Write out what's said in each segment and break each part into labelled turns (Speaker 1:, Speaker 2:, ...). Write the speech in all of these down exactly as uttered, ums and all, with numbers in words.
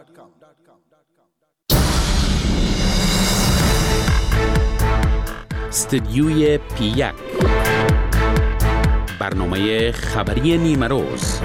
Speaker 1: استدیوی پی یک، برنامه خبری نیمه روز.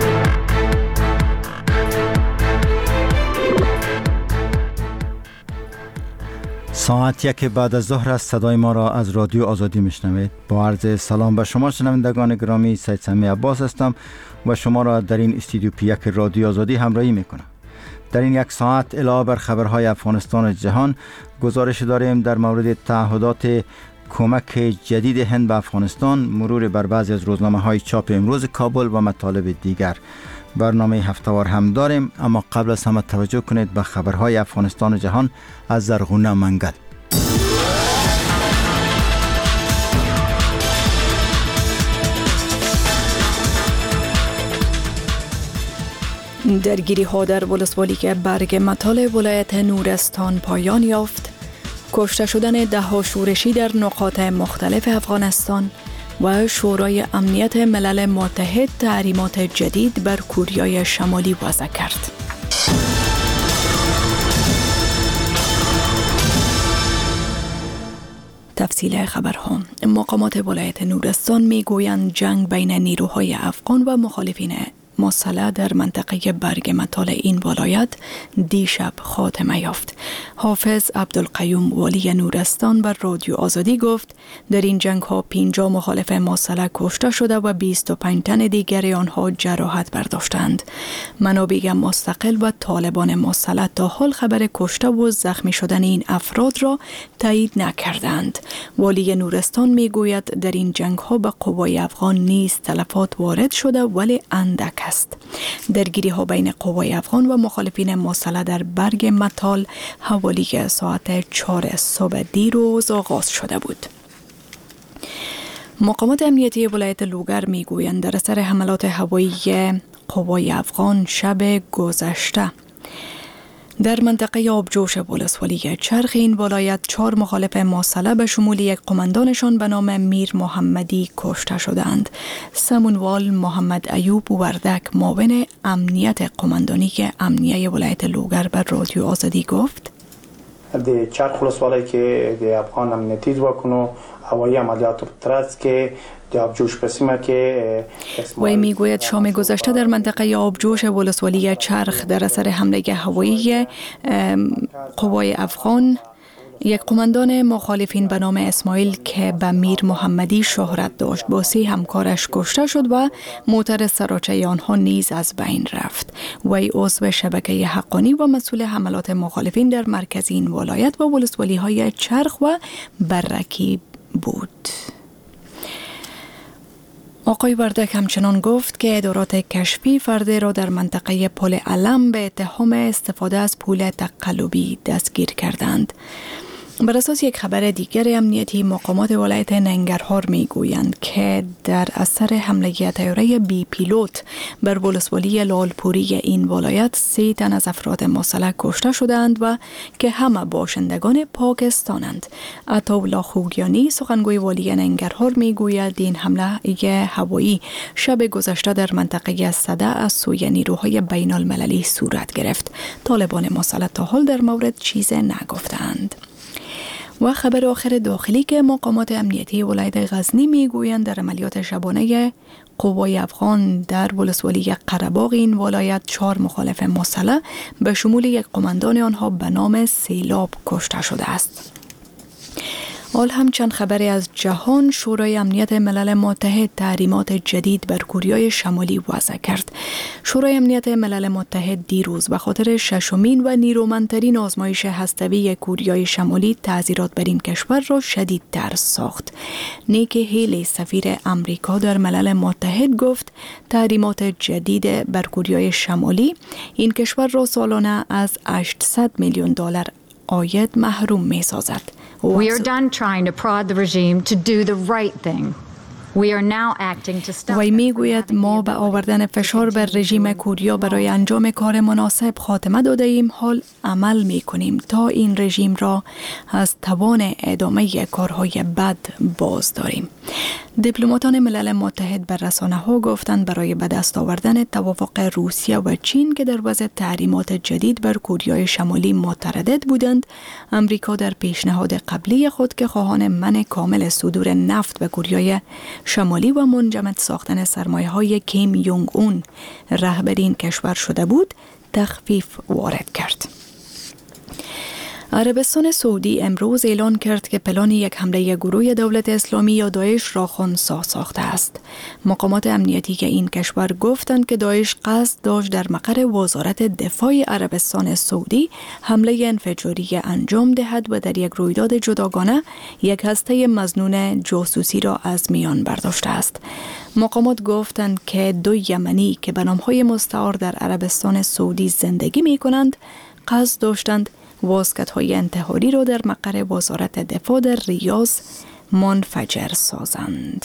Speaker 2: ساعت یک بعد از ظهر است. صدای ما را از رادیو آزادی میشنوید. با عرض سلام به شما شنوندگان گرامی، سید سمی عباس هستم و شما را در این استودیو پی یک رادیو آزادی همراهی میکنم. در این یک ساعت علاوه بر خبرهای افغانستان و جهان، گزارش داریم در مورد تعهدات کمک جدید هند به افغانستان، مرور بر بعضی از روزنامه‌های چاپ امروز کابل و مطالب دیگر. برنامه هفته‌وار هم داریم، اما قبل از همه توجه کنید به خبرهای افغانستان و جهان از زرغونه منگل.
Speaker 3: درگیری ها در ولسوالی که برگ مطال ولایت نورستان پایان یافت، کشته شدن ده ها شورشی در نقاط مختلف افغانستان و شورای امنیت ملل متحد تحریمات جدید بر کوریای شمالی وضع کرد. تفصیل خبرها. مقامات ولایت نورستان میگویند جنگ بین نیروهای افغان و مخالفین مسلح در منطقه برگ مطال این ولایت دیشب خاتمه یافت. حافظ عبدالقیوم والی نورستان بر رادیو آزادی گفت در این جنگ ها پنجاه مخالف مسلح کشته شده و بیست و پنج تن دیگر آنها جراحت برداشتند. منابع مستقل و طالبان مسلح تا حال خبر کشته و زخمی شدن این افراد را تایید نکردند. والی نورستان میگوید در این جنگ ها به قوای افغان نیز تلفات وارد شده ولی اندک است. درگیری ها بین قوای افغان و مخالفین مسلح در برگ مطال حوالی ساعت چهار صبح دیروز آغاز شده بود. مقامات امنیتی ولایت لوگر میگویند در اثر حملات هوایی قوای افغان شب گذشته در منطقه آبجوش ولسوالی چرخ این ولایت چهار مخالف مسلح به شمول یک قماندانشان به نام میر محمدی کشته شدند. سمونوال محمد ایوب وردک معاون امنیت قماندانی که امنیه ولایت لوگر بر رادیو آزادی گفت
Speaker 4: د چرخ ولسوالی که د افغان امنیتی ځواکونو هوایی عملیات ترڅ که
Speaker 3: وی میگوید شام گذشته در منطقه آبجوش ولسوالی چرخ در اثر حمله هوایی قوای افغان یک قماندان مخالفین به نام اسماعیل که به میر محمدی شهرت داشت با سه همکارش کشته شد و موتر سراچه آنها نیز از بین رفت. وی عضو شبکه حقانی و مسئول حملات مخالفین در مرکز این ولایت و ولسوالی های چرخ و برکی بود. آقای وردک همچنان گفت که ادارات کشفی فرد را در منطقه پل علم به اتهام استفاده از پول تقلبی دستگیر کردند. بر اساس یک خبر دیگر امنیتی، مقامات ولایت ننگرهار میگویند که در اثر حمله طیاره بی پیلوت بر ولسوالی لالپوری این ولایت سه تن از افراد مسلح کشته شدند و که همه باشندگان پاکستانند. عطاالله خوگیانی سخنگوی والی ننگرهار میگوید این حمله هوایی شب گذشته در منطقه سده از سوی نیروهای بین المللی صورت گرفت. طالبان مسلح تا حال در مورد چیز نگفتند. و خبر آخر داخلی که مقامات امنیتی ولایت غزنی میگویند در عملیات شبانه قوای افغان در ولسوالی قره‌باغ این ولایت چهار مخالف مسلح به شمول یک قماندان آنها به نام سیلاب کشته شده است. حال هم چند خبری از جهان. شورای امنیت ملل متحد تحریمات جدید بر کوریای شمالی وضع کرد. شورای امنیت ملل متحد دیروز به خاطر ششمین و نیرومندترین آزمایش هسته‌ای کوریای شمالی تعزیرات بر این کشور را شدیدتر ساخت. نیکی هیلی سفیر امریکا در ملل متحد گفت تحریمات جدید بر کوریای شمالی این کشور را سالانه از هشتصد میلیون دلار عاید محروم می سازد.
Speaker 5: We are done trying to prod the regime to do the right thing.
Speaker 3: وی میگوید ما به آوردن فشار بر رژیم کوریا برای انجام کار مناسب خاتمه داده ایم، حال عمل می کنیم تا این رژیم را از توان ادامه کارهای بد باز داریم. دیپلماتان ملل متحد بر رسانه ها گفتند برای به دست آوردن توافق روسیه و چین که در وضع تحریمات جدید بر کوریای شمالی متردد بودند، امریکا در پیشنهاد قبلی خود که خواهان منع کامل صدور نفت به کوریای شمالی و منجمد ساختن سرمایه‌های کیم یونگ اون رهبر این کشور شده بود، تخفیف وارد کرد. عربستان سعودی امروز اعلان کرد که پلان یک حمله گروه دولت اسلامی یا داعش را خنثی ساخته است. مقامات امنیتی که این کشور گفتند که داعش قصد داشت در مقر وزارت دفاع عربستان سعودی حمله انفجاری انجام دهد و در یک رویداد جداگانه یک هسته مظنون جاسوسی را از میان برداشته است. مقامات گفتند که دو یمنی که به نام‌های مستعار در عربستان سعودی زندگی می‌کنند قصد داشتند واسکت‌های انتحاری را در مقر وزارت دفاع در ریاض منفجر سازند.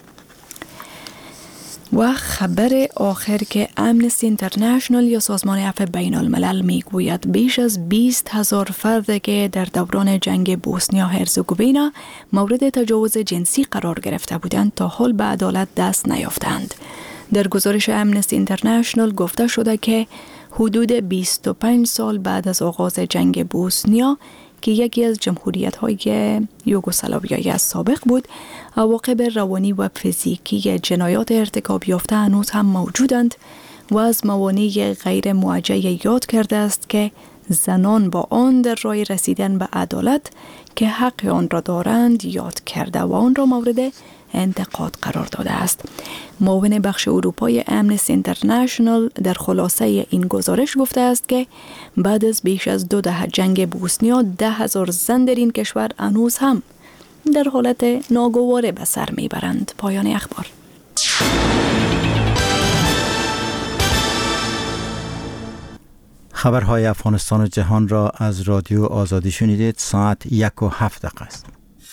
Speaker 3: و خبر آخر که امنستی اینترنشنال یا سازمان عفو بین الملل میگوید بیش از بیست هزار فرد که در دوران جنگ بوسنیا هرزگوین مورد تجاوز جنسی قرار گرفته بودند تا حال به عدالت دست نیافتند. در گزارش امنستی اینترنشنال گفته شده که حدود بیست و پنج سال بعد از آغاز جنگ بوسنیا که یکی از جمهوریت‌های یوگسلاویای سابق بود، عواقب روانی و فیزیکی جنایات ارتکاب یافته هنوز هم موجودند و از موانع غیر موجه یاد کرده است که زنان با آن در راه رسیدن به عدالت که حق آن را دارند یاد کرده و آن را مورد انتقاد قرار داده است. معاون بخش اروپای امنستی اینترنشنال در خلاصه این گزارش گفته است که بعد از بیش از دو دهه جنگ بوسنیا ده هزار زن در این کشور هنوز هم در حالت ناگواره به سر میبرند. پایان اخبار.
Speaker 2: خبرهای افغانستان و جهان را از رادیو آزادی شنیدید. ساعت یک و هفت دقیقه است.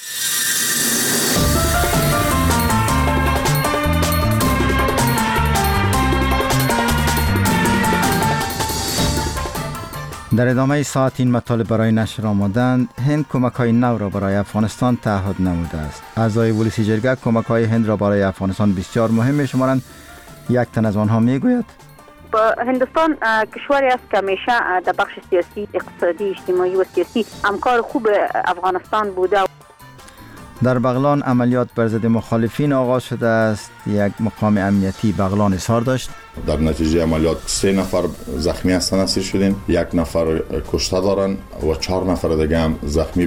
Speaker 2: در ادامه ساعت این مطالب برای نشر آمدند. هند کمک‌های نو را برای افغانستان تعهد نموده است. اعضای ولسی جرگه کمک‌های هند را برای افغانستان بسیار مهم می‌شمارند. یک تن از آنها میگوید
Speaker 5: هندوستان کشوری است که همیشه در بخش سیاسی، اقتصادی، اجتماعی و سیاسی همکار خوب افغانستان بوده.
Speaker 2: در بغلان عملیات بر ضد مخالفین آغاز شده است. یک مقام امنیتی بغلان اظهار داشت
Speaker 6: در نتیجه عملیات سه نفر زخمی هستند، اسیر شدیم، یک نفر کشته دارن و چهار نفر دیگه هم زخمی.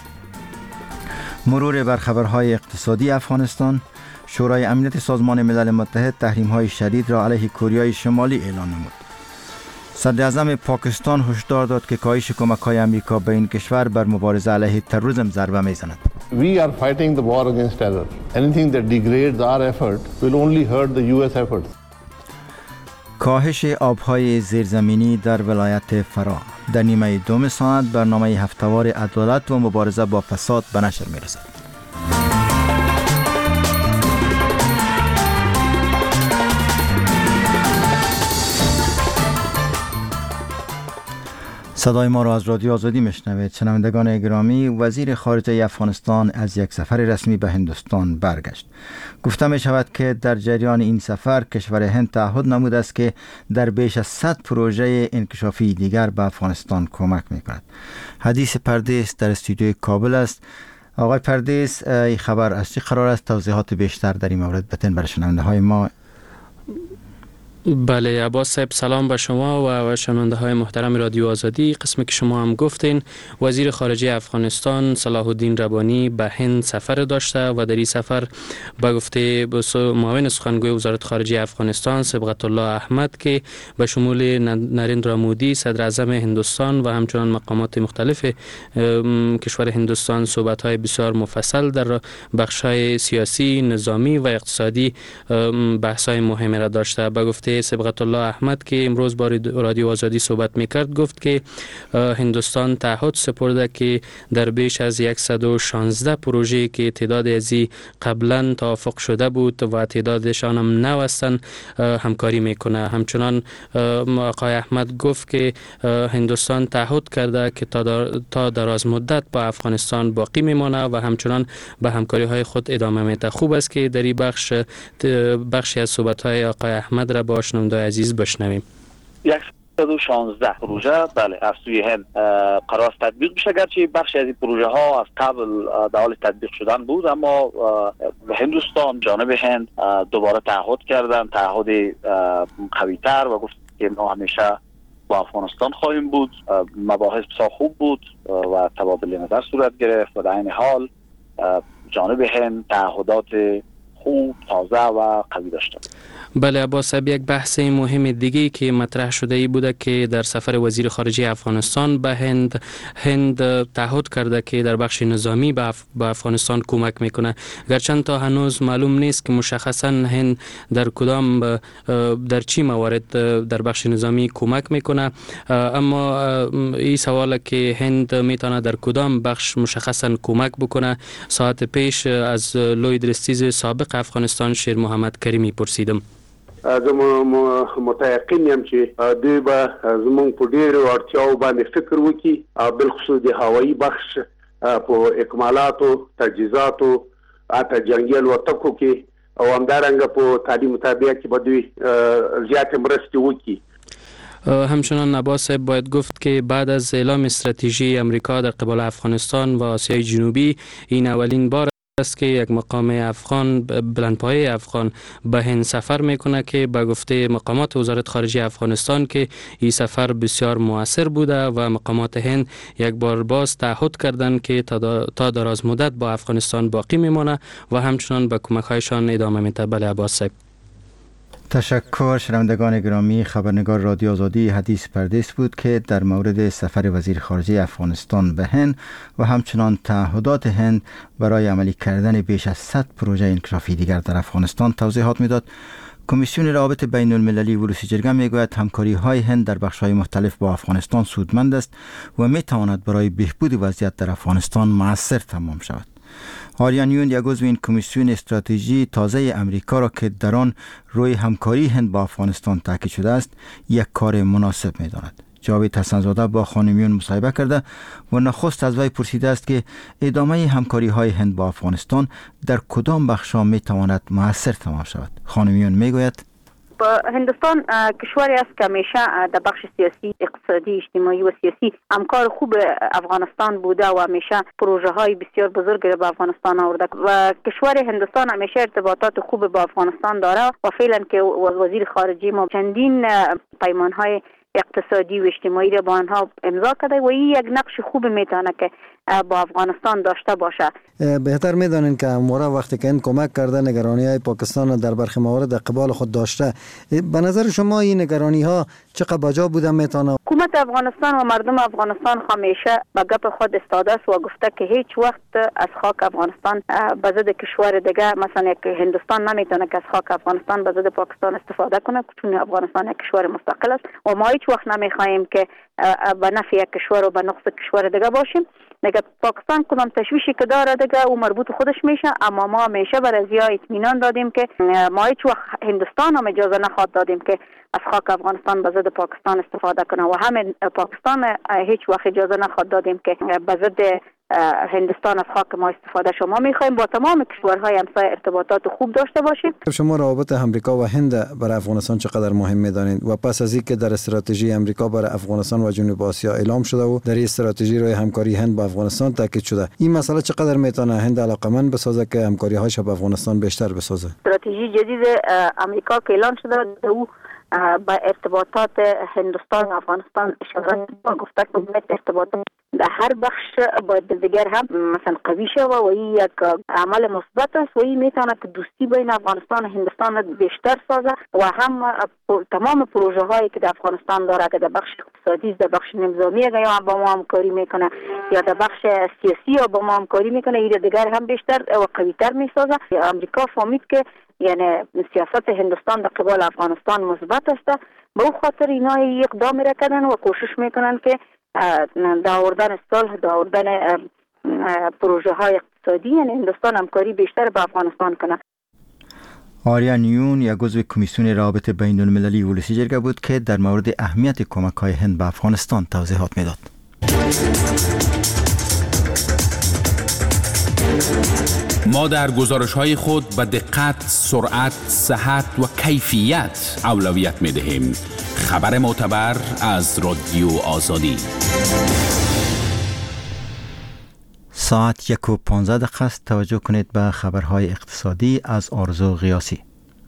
Speaker 2: مرور بر خبرهای اقتصادی افغانستان. شورای امنیت سازمان ملل متحد تحریم‌های شدید را علیه کوریای شمالی اعلان نمود. صدر اعظم پاکستان هشدار داد که کاهش کمک‌های آمریکا به این کشور بر مبارزه علیه تروریسم ضربه می‌زند.
Speaker 7: We are fighting the war against terror. Anything that degrades our effort will only hurt the U S efforts.
Speaker 2: کاهش آب‌های زیرزمینی در ولایت فرا. در نیمه دوم ساعت برنامه هفته‌وار عدالت و مبارزه با فساد به نشر می‌رسد. صدای ما را از رادیو آزادی میشنوید. شنوندگان گرامی، وزیر خارجه افغانستان از یک سفر رسمی به هندوستان برگشت. گفته می شود که در جریان این سفر کشور هند تعهد نموده است که در بیش از صد پروژه انکشافی دیگر به افغانستان کمک می کند. حدیث پردیس در استودیوی کابل است. آقای پردیس، این خبر از چه قرار است؟ توضیحات بیشتر در این مورد بتن برای شنونده های ما.
Speaker 8: بله عباس صاحب، سلام به شما و شنونده های محترم رادیو آزادی. قسمی که شما هم گفتین، وزیر خارجه افغانستان صلاح الدین ربانی به هند سفر داشته و در این سفر به گفته معاون سخنگوی وزارت خارجه افغانستان صبغت الله احمد که به شمول نریندرا مودی صدر اعظم هندوستان و همچنان مقامات مختلف کشور هندوستان صحبت های بسیار مفصل در بخش های سیاسی، نظامی و اقتصادی بحث های مهمی را داشته. به گفته آقای صبغت الله احمد که امروز با رادیو آزادی صحبت میکرد گفت که هندوستان تعهد سپرده که در بیش از صد و شانزده پروژه که تعداد ازی قبلا توافق شده بود و تعدادشان هم نو هستند همکاری میکنه. همچنان آقای احمد گفت که هندوستان تعهد کرده که تا دراز مدت با افغانستان باقی میمانه و همچنان به همکاری های خود ادامه میده. خوب است که در این بخش بخشی از صحبت های آقای احمد را با شنوندگان عزیز بشنویم.
Speaker 9: صد و شانزده پروژه بله از سوی هند قرار تطبیق بشه، گرچه بخشی از این پروژه ها از قبل در حال تطبیق شدن بود، اما هندوستان جانب هند دوباره تعهد کردن، تعهد قوی تر و گفت که ما همیشه با افغانستان خواهیم بود. مباحث بسیار خوب بود و تبادل نظر صورت گرفت و در این حال جانب هند تعهدات خوب، تازه و قوی داشتن.
Speaker 8: بله عباس، یک بحث مهم دیگه که مطرح شده ای بوده که در سفر وزیر خارجه افغانستان به هند هند تعهد کرده که در بخش نظامی به اف... افغانستان کمک میکنه، گرچند تا هنوز معلوم نیست که مشخصا هند در کدام در چی موارد در بخش نظامی کمک میکنه، اما این سواله که هند میتونه در کدام بخش مشخصا کمک بکنه. ساعت پیش از لوی درستیز سابق افغانستان شیر محمد کریمی پرسیدم.
Speaker 10: زه متيقن یم چې دوی به زموږ په ډېرو اړتیاو باندې فکر وکړي، بالخصوص د هوایي بخش په اکمالاتو، تجهیزاتو، حتی جنګي الوتکو کې او همدارنګه په تعلیم مطابق کې به دوی زیاتې مرستې وکړي.
Speaker 8: همچنان عباس باید گفت که بعد از اعلام استراتژی امریکا در قبال افغانستان و آسیای جنوبی این اولین بار است که یک مقام افغان بلندپایه افغان به هند سفر میکنه که به گفته مقامات وزارت خارجه افغانستان که این سفر بسیار مؤثر بوده و مقامات هند یک بار باز تعهد کردند که تا دراز مدت با افغانستان باقی میمونه و همچنان به کمک هایشان ادامه میده. بله عباس صاحب.
Speaker 2: تشکر. شنوندگان گرامی، خبرنگار رادیو آزادی حدیث پردیس بود که در مورد سفر وزیر خارجه افغانستان به هند و همچنان تعهدات هند برای عملی کردن بیش از صد پروژه انکشافی دیگر در افغانستان توضیحات میداد. کمیسیون روابط بین المللی ولوسی جرگه میگوید همکاری های هند در بخش های مختلف با افغانستان سودمند است و می تواند برای بهبود وضعیت در افغانستان مؤثر تمام شود. آریان یون، یک عضو این کمیسیون استراتژی تازه امریکا را که در آن روی همکاری هند با افغانستان تاکید شده است یک کار مناسب می داند. جاوید حسن‌زاده با خانم یون مصاحبه کرده و نخست از وی پرسیده است که ادامه همکاری های هند با افغانستان در کدام بخش‌ها می تواند مؤثر تمام شود. خانم یون می گوید
Speaker 5: هندوستان کشوری است که همیشه در بخش سیاسی، اقتصادی، اجتماعی و سیاسی همکار خوب افغانستان بوده و همیشه پروژه های بسیار بزرگ را به افغانستان آورده و کشور هندوستان همیشه ارتباطات خوب با افغانستان داره و فعلا که وزیر خارجه ما چندین پیمان های اقتصادی و اجتماعی را با آنها امضا کرده و این یک نقش خوب میتونه که با افغانستان داشته باشه.
Speaker 11: بهتر میدانین که همواره وقتی که این کمک کرده نگرانی های پاکستان در برخی موارد قبال خود داشته، به نظر شما این نگرانی ها چقدر بجا بوده میتونه؟
Speaker 5: حکومت افغانستان و مردم افغانستان همیشه به گپ خود استاده است و گفته که هیچ وقت از خاک افغانستان به ضد کشور دیگه، مثلا یک هندوستان نمیتونه که از خاک افغانستان به ضد پاکستان استفاده کنه، چون افغانستان یک کشور مستقل است و ما هیچ وقت نمیخواهیم که به نفع یک کشور و به نقص کشور دیگه باشیم. دیگه پاکستان کدام تشویشی که داره دیگه او مربوط خودش میشه، اما ما همیشه بر ازیا اطمینان دادیم که ما هیچ وقت هندوستان هم اجازه نخواد دادیم که از خاک افغانستان به ضد پاکستان استفاده کنه و همین پاکستان هیچ وقت اجازه نخواد دادیم که به ضد هندوستان از خاک ما استفاده. شما میخوایم با تمام کشورهای همسایه ارتباطات خوب داشته باشیم.
Speaker 11: شما روابط امریکا و هند برای افغانستان چقدر مهم میدانید و پس از اینکه در استراتژی امریکا برای افغانستان و جنوب آسیا اعلام شده و در این استراتژی روی همکاری هند با افغانستان تاکید شده، این مسئله چقدر میتونه هند علاقمند بسازه که همکاری هاش با افغانستان بیشتر بسازه؟
Speaker 5: استراتژی جدید امریکا که اعلان شده او با ارتباطات هندوستان و افغانستان اشاره گفته که باید ارتباطات در هر بخش باید دیگر هم مثلا قوی شود و این یک عمل مثبت است و این میتونه که دوستی بین افغانستان و هندوستان بیشتر سازه و هم تمام پروژه هایی که در افغانستان داره که در بخش اقتصادی، در بخش نظامی یا با ما همکاری میکنه یا در بخش سیاسی یا با ما همکاری میکنه، این دیگر هم بیشتر و قوی‌تر میسازه. امریکا فهمید که یعنی سیاست هندوستان در قبال افغانستان مثبت است، به او خاطر اینا اقدام را کردن و کوشش میکنن که در آوردن صلح، در آوردن پروژه های اقتصادی، یعنی هندوستان همکاری بیشتر با افغانستان کنه.
Speaker 2: آریا نیون یک عضو کمیسیون روابط بین المللی ولسی جرگه بود که در مورد اهمیت کمک های هند به افغانستان توضیحات میداد.
Speaker 1: ما در گزارش‌های خود به دقت، سرعت، صحت و کیفیت اولویت می‌دهیم. خبر معتبر از رادیو آزادی.
Speaker 2: ساعت یک و پانزده دقیقه است. توجه کنید به خبرهای اقتصادی از آرزو غیاسی.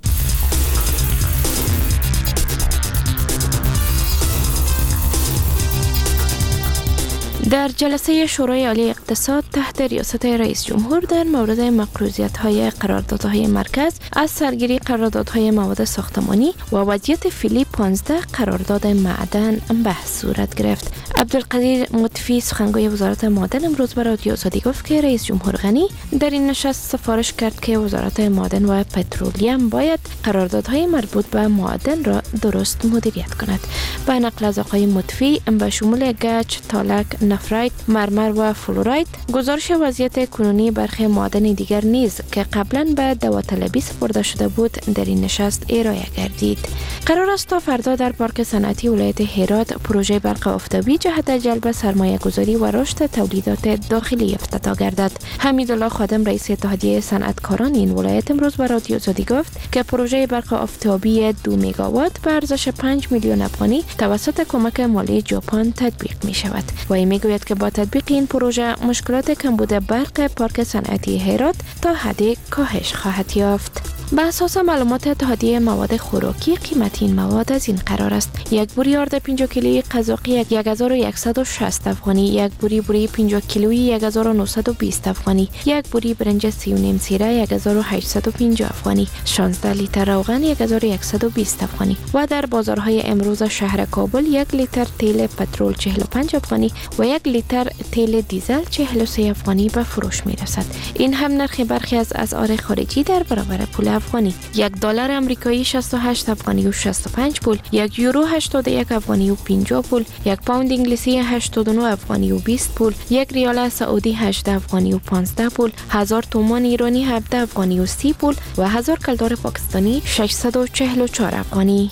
Speaker 12: در جلسه شورای عالی اقتصاد تحت ریاست رئیس جمهور در مورد مقروضیت‌های قراردادهای مرکز از سرگیری قراردادهای مواد ساختمانی و وضعیت فعلی پانزده قرارداد معدن بحث صورت گرفت. عبدالقدیر مطفی سخنگوی وزارت معدن امروز به رادیو آزادی گفت که رئیس جمهور غنی در این نشست سفارش کرد که وزارت معدن و پترولیم باید قراردادهای مربوط به معدن را درست مدیریت کند. به نقل از آقای مطفی به شمول گچ، تالک، نفرایت، مرمر و فلوراید گزارش وضعیت کنونی برخی معادن دیگر نیز که قبلا به داوطلبی سپرده شده بود در این نشست ارائه گردید. قرار است تا فردا در پارک صنعتی ولایت هرات پروژه برق آفتابی جهت جلب سرمایه گذاری و رشد تولیدات داخلی افتتاح گردد. حمیدالله خادم رئیس اتحادیه صنعتکاران این ولایت امروز به رادیو آزادی گفت که پروژه برق آفتابی دو مگاوات به ارزش پنج میلیون افغانی توسط کمک مالی ژاپن تطبیق می شود و این میگوید که با تطبیق این پروژه مشکلات کمبود برق پارک صنعتی هرات تا حدی کاهش خواهد یافت. به اساس معلومات اتحادیه مواد خوراکی قیمت این مواد از این قرار است: یک بوری آرد پنجاه کیلویی قزاقی یک هزار و صد و شصت افغانی، یک بوری بوری پنجاه کیلویی یک هزار و نهصد و بیست افغانی، یک بوری برنج سی و نیم سیره یک هزار و هشتصد و پنجاه افغانی، شانزده لیتر روغن یک هزار و صد و بیست افغانی و در بازارهای امروز شهر کابل یک لیتر تیل پترول چهل و پنج افغانی و یک لیتر تیل دیزل چهل و سه افغانی به فروش می رسد. این هم نرخ برخی از اسعار خارجی در برابر پول افغانی: یک دلار آمریکایی شصت و هشت افغانی و شصت و پنج پول، یک یورو هشتاد و یک افغانی و پنجاه پول، یک پوند انگلیسی هشتاد و نه افغانی و بیست پول، یک ریال سعودی هجده افغانی و پانزده پول، هزار تومان ایرانی هفده افغانی و سی پول و هزار کلدار پاکستانی ششصد و چهل و چهار افغانی.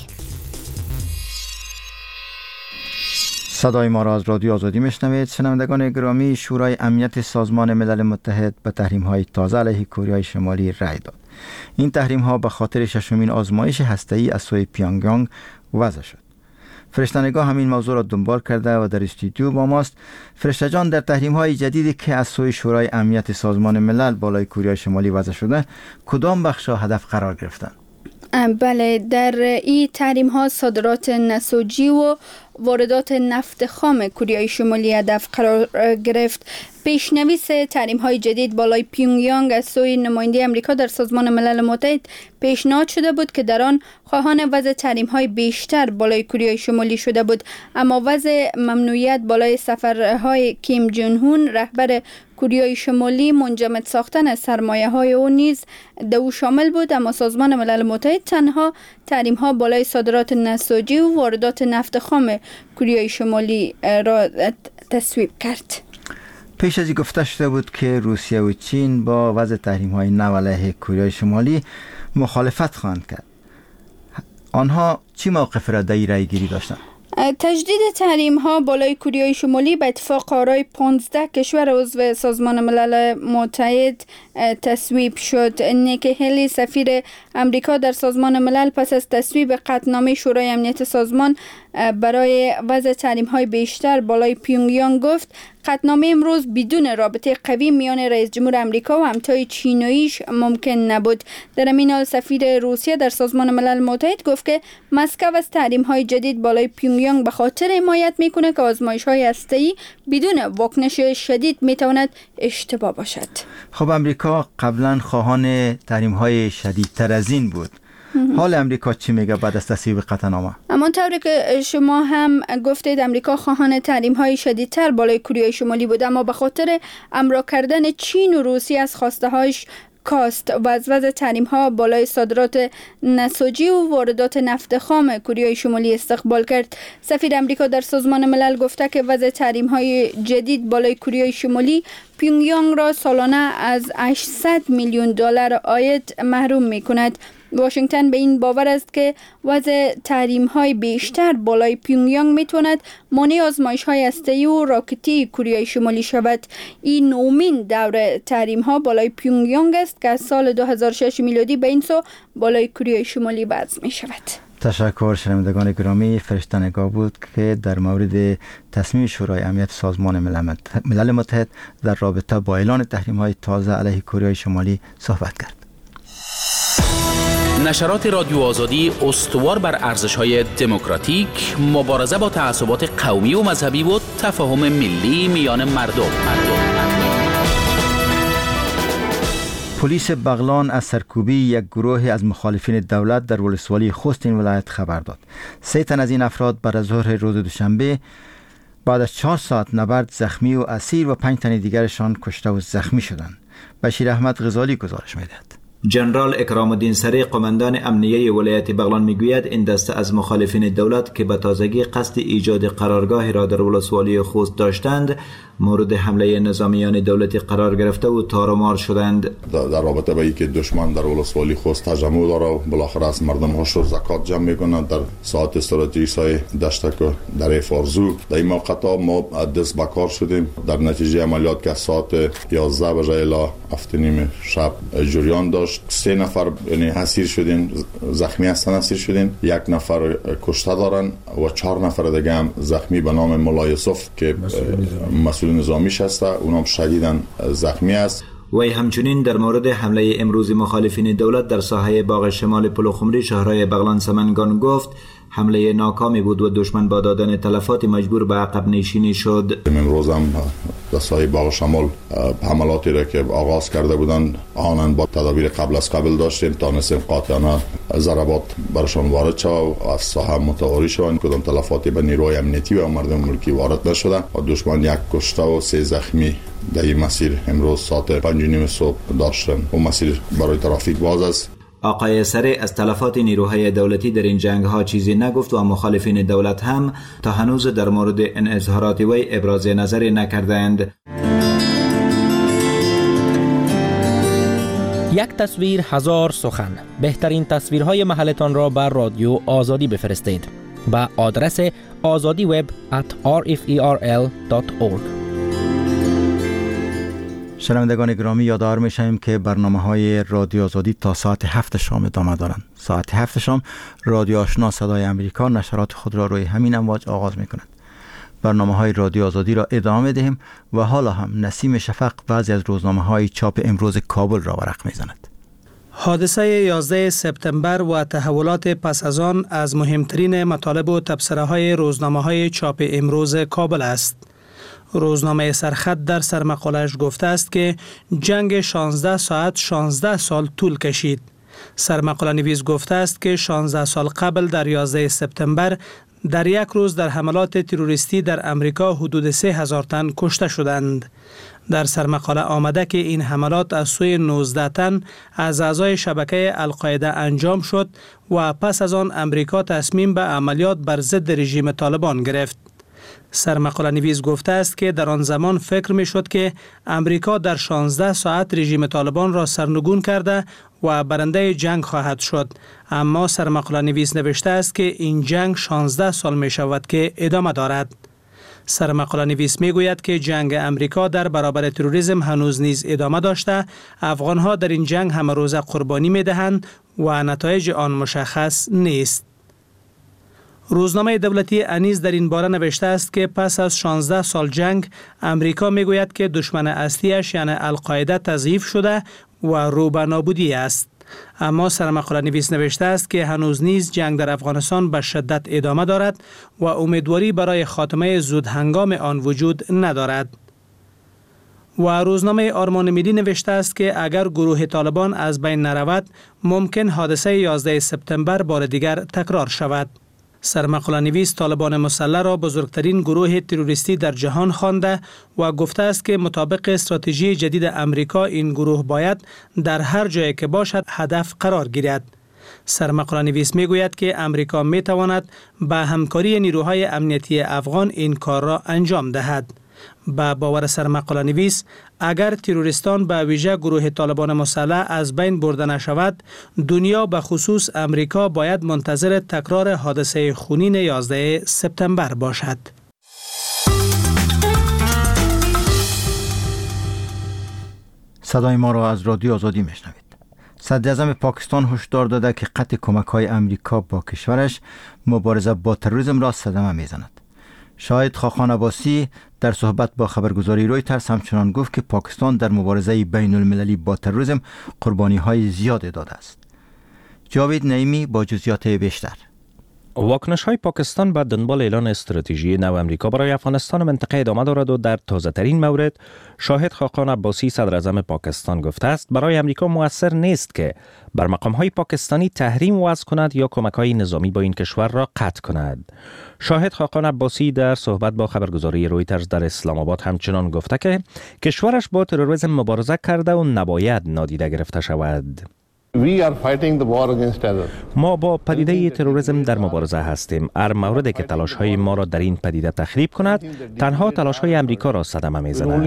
Speaker 2: صدای ما را از رادیو آزادی میشنوید. شنوندگان گرامی، شورای امنیت سازمان ملل متحد به تحریم‌های تازه علیه کره شمالی رأی داد. این تحریم‌ها به خاطر ششمین آزمایش هسته‌ای از سوی پیانگیانگ وضع شد. فرشته نگاه همین موضوع را دنبال کرده و در استودیو با ماست. فرشته جان، در تحریم‌های جدیدی که از سوی شورای امنیت سازمان ملل بالای کره شمالی وضع شده، کدام بخش‌ها هدف قرار گرفتند؟
Speaker 13: بله، در این تحریم ها صادرات نساجی و واردات نفت خام کره شمالی هدف قرار گرفت. پیشنویس تحریم های جدید بالای پیونگیانگ از سوی نماینده امریکا در سازمان ملل متحد پیشنهاد شده بود که در آن خواهان وضع تحریم های بیشتر بالای کره شمالی شده بود، اما وضع ممنوعیت بالای سفرهای کیم جون هون رهبر کره شمالی منجمد ساختن سرمایه های او نیز دو شامل بود. اما سازمان ملل متحد تنها تحریم ها بالای صادرات نساجی و واردات نفت خام کره شمالی را تصویب کرد.
Speaker 2: پیش از این گفته شده بود که روسیه و چین با وضع تحریم های نو علیه کره شمالی مخالفت خواهند کرد. آنها چی موقف را در این رأی گیری داشتند؟
Speaker 13: تجدید تحریم ها بالای کره شمالی به اتفاق آرای پانزده کشور عضو سازمان ملل متحد تصویب شد. نیکی هلی سفیر امریکا در سازمان ملل پس از تصویب قطعنامه شورای امنیت سازمان برای وضع تحریم های بیشتر بالای پیونگیانگ گفت قطعنامه امروز بدون رابطه قوی میان رئیس جمهور امریکا و همتای چینیش ممکن نبود. در همین حال سفیر روسیه در سازمان ملل متحد گفت که مسکو از تحریم های جدید بالای پیونگیانگ به خاطر حمایت میکنه که آزمایش های هسته‌ای بدون واکنش شدید میتواند اشتباه باشد.
Speaker 2: خب امریکا قبلا خواهان تحریم های شدیدتر از این بود. حال امریکا چی میگه بعد از تصویب قطعنامه؟
Speaker 13: اما طوری که شما هم گفتید امریکا خواهان تحریم های شدیدتر بالای کره شمالی بود، اما به خاطر امضا کردن چین و روسیه از خواسته هایش کاست و از وضع تحریم ها بالای صادرات نساجی و واردات نفت خام کره شمالی استقبال کرد. سفیر امریکا در سازمان ملل گفته که وضع تحریم های جدید بالای کره شمالی پیونگیانگ را سالانه از هشتصد میلیون دلار عاید محروم می کند. واشنگتن به این باور است که وضع تحریم های بیشتر بالای پیونگیانگ می تواند مانع آزمایش های هسته‌ای و راکتی کره شمالی شود. این نومین دور تحریم ها بالای پیونگیانگ است که از سال دو هزار و شش میلادی به این سو بالای کره شمالی وضع می شود.
Speaker 2: تشکر. شنوندگان گرامی، فرشته نگاه بود که در مورد تصمیم شورای امنیت سازمان ملل متحد در رابطه با اعلان تحریم های تازه علیه کره شمالی صحبت کرد.
Speaker 1: نشرات رادیو آزادی استوار بر ارزش‌های دموکراتیک، مبارزه با تعصبات قومی و مذهبی و تفاهم ملی میان مردم.
Speaker 2: پلیس بغلان از سرکوبی یک گروه از مخالفین دولت در ولسوالی خوست این ولایت خبر داد. سه تن از این افراد بعد از ظهر روز دوشنبه بعد از چهار ساعت نبرد زخمی و اسیر و پنج تن دیگرشان کشته و زخمی شدند. بشیر احمد غزالی گزارش می‌دهد.
Speaker 14: جنرال اکرام الدین سری قماندان امنیه ولایت بغلان میگوید این دسته از مخالفین دولت که به تازگی قصد ایجاد قرارگاهی را در ولسوالی خوست داشتند مورد حمله نظامیان دولتی قرار گرفته و تارمار شدند.
Speaker 6: در رابطه با اینکه دشمن در ولسوالی خوست تجمع داره و بالاخره از مردم هاش رو زکات جمع میکنند در ساعت استراتژیک های دشتک و در فارزو در این موقع ما دست به کار شدیم. در نتیجه عملیات که ساعت یازده بجه الی هفت نیم شب جریان داشت، سه نفر یعنی اسیر شدیم، زخمی هستن اسیر شدیم، یک نفر کشته دارن و چهار نفر دیگه هم زخمی به نام مولا یوسف که مسئول نظامیش هست، اونم شدیداً زخمی است.
Speaker 14: وی همچنین در مورد حمله امروز مخالفین دولت در ساحه باغ شمال پلوخمری شهرهای بغلان سمنگان گفت حمله ناکامی بود و دشمن با دادن تلفات مجبور به عقب نشینی شد.
Speaker 6: امروز هم در ساحه باغ شمال حملاتی را که آغاز کرده بودند آنان با تدابیر قبل از قبل داشتیم تا نسیم قاطعانه ضربات برشان وارد شد و از ساحه متواری شدند. کدام تلفاتی به نیروی امنیتی و مردم ملکی وارد نشدند و دشمن یک کشته و سه زخمی در این مسیر امروز ساعت پنج نیم صبح داشتن و مسیر برای ترافیک باز است.
Speaker 14: آقای سری از تلفات نیروهای دولتی در این جنگ ها چیزی نگفت و مخالفین دولت هم تا هنوز در مورد این اظهارات وی ابراز نظری نکردند.
Speaker 15: یک تصویر هزار سخن. بهترین تصویرهای محلتان را بر رادیو آزادی بفرستید با آدرس آزادی وب ات آر اف ای آر ال دات اورگ.
Speaker 2: شنوندگان گرامی، یادآور میشیم که برنامه های رادیو آزادی تا ساعت هفت شام ادامه دارند. ساعت هفت شام رادیو آشنا صدای امریکا نشرات خود را روی همین امواج آغاز میکند. برنامه های رادیو آزادی را ادامه دهیم و حالا هم نسیم شفق بعضی از روزنامه های چاپ امروز کابل را ورق میزند.
Speaker 16: حادثه یازده سپتامبر و تحولات پس از آن از مهمترین مطالب و تبصره های روزنامه های چاپ امروز کابل است. روزنامه سرخط در سرمقاله‌اش گفته است که جنگ شانزده ساعت شانزده سال طول کشید. سرمقاله نویس گفته است که شانزده سال قبل در یازده سپتامبر در یک روز در حملات تروریستی در امریکا حدود سه هزار تن کشته شدند. در سرمقاله آمده که این حملات از سوی نوزده تن از اعضای شبکه القاعده انجام شد و پس از آن امریکا تصمیم به عملیات بر ضد رژیم طالبان گرفت. سرمقاله نویس گفته است که در آن زمان فکر می شد که امریکا در شانزده ساعت رژیم طالبان را سرنگون کرده و برنده جنگ خواهد شد، اما سرمقاله نویس نوشته است که این جنگ شانزده سال می شود که ادامه دارد. سرمقاله نویس می گوید که جنگ امریکا در برابر تروریسم هنوز نیز ادامه داشته، افغانها در این جنگ همه روزه قربانی می دهند و نتایج آن مشخص نیست. روزنامه دولتی انیس در این باره نوشته است که پس از شانزده سال جنگ امریکا می گوید که دشمن اصلیش یعنی القاعده تضعیف شده و رو به نابودی است. اما سرمقاله نویس نوشته است که هنوز نیز جنگ در افغانستان به شدت ادامه دارد و امیدواری برای خاتمه زود هنگام آن وجود ندارد. و روزنامه آرمان ملی نوشته است که اگر گروه طالبان از بین نرود ممکن حادثه یازده سپتامبر بار دیگر تکرار شود. سرمقاله نویس طالبان مسلح را بزرگترین گروه تروریستی در جهان خوانده و گفته است که مطابق استراتژی جدید امریکا این گروه باید در هر جایی که باشد هدف قرار گیرد. سرمقاله نویس می گوید که امریکا می تواند با همکاری نیروهای امنیتی افغان این کار را انجام دهد. با باور سرمقاله نویس اگر تروریستان به ویژه گروه طالبان مسلح از بین برده نشود، دنیا به خصوص امریکا باید منتظر تکرار حادثه خونین یازده سپتامبر باشد.
Speaker 2: صدای ما را از رادیو آزادی میشنوید. صدر اعظم پاکستان هشدار داده که قطع کمک‌های امریکا با کشورش مبارزه با تروریسم را صدمه میزند. شاهد خاقان عباسی در صحبت با خبرگزاری رویترز همچنان گفت که پاکستان در مبارزه بین المللی با تروریسم قربانی‌های زیاد داده است. جاوید نعیمی با جزئیات بیشتر.
Speaker 15: واکنش های پاکستان به دنبال اعلان استراتژی نو امریکا برای افغانستان و منطقه ادامه دارد و در تازه ترین مورد شاهد خاقان عباسی صدر اعظم پاکستان گفته است برای امریکا مؤثر نیست که بر مقام های پاکستانی تحریم وضع کند یا کمک های نظامی با این کشور را قطع کند. شاهد خاقان عباسی در صحبت با خبرگزاری رویترز در اسلام آباد همچنان گفته که کشورش با تروریسم مبارزه کرده و نباید نادیده گرفته شود.
Speaker 7: We are fighting the war against terror.
Speaker 15: ما با پدیده تروریسم در مبارزه هستیم. هر موردی که تلاش های ما را در این پدیده تخریب کند، تنها تلاش های امریکا را صدمه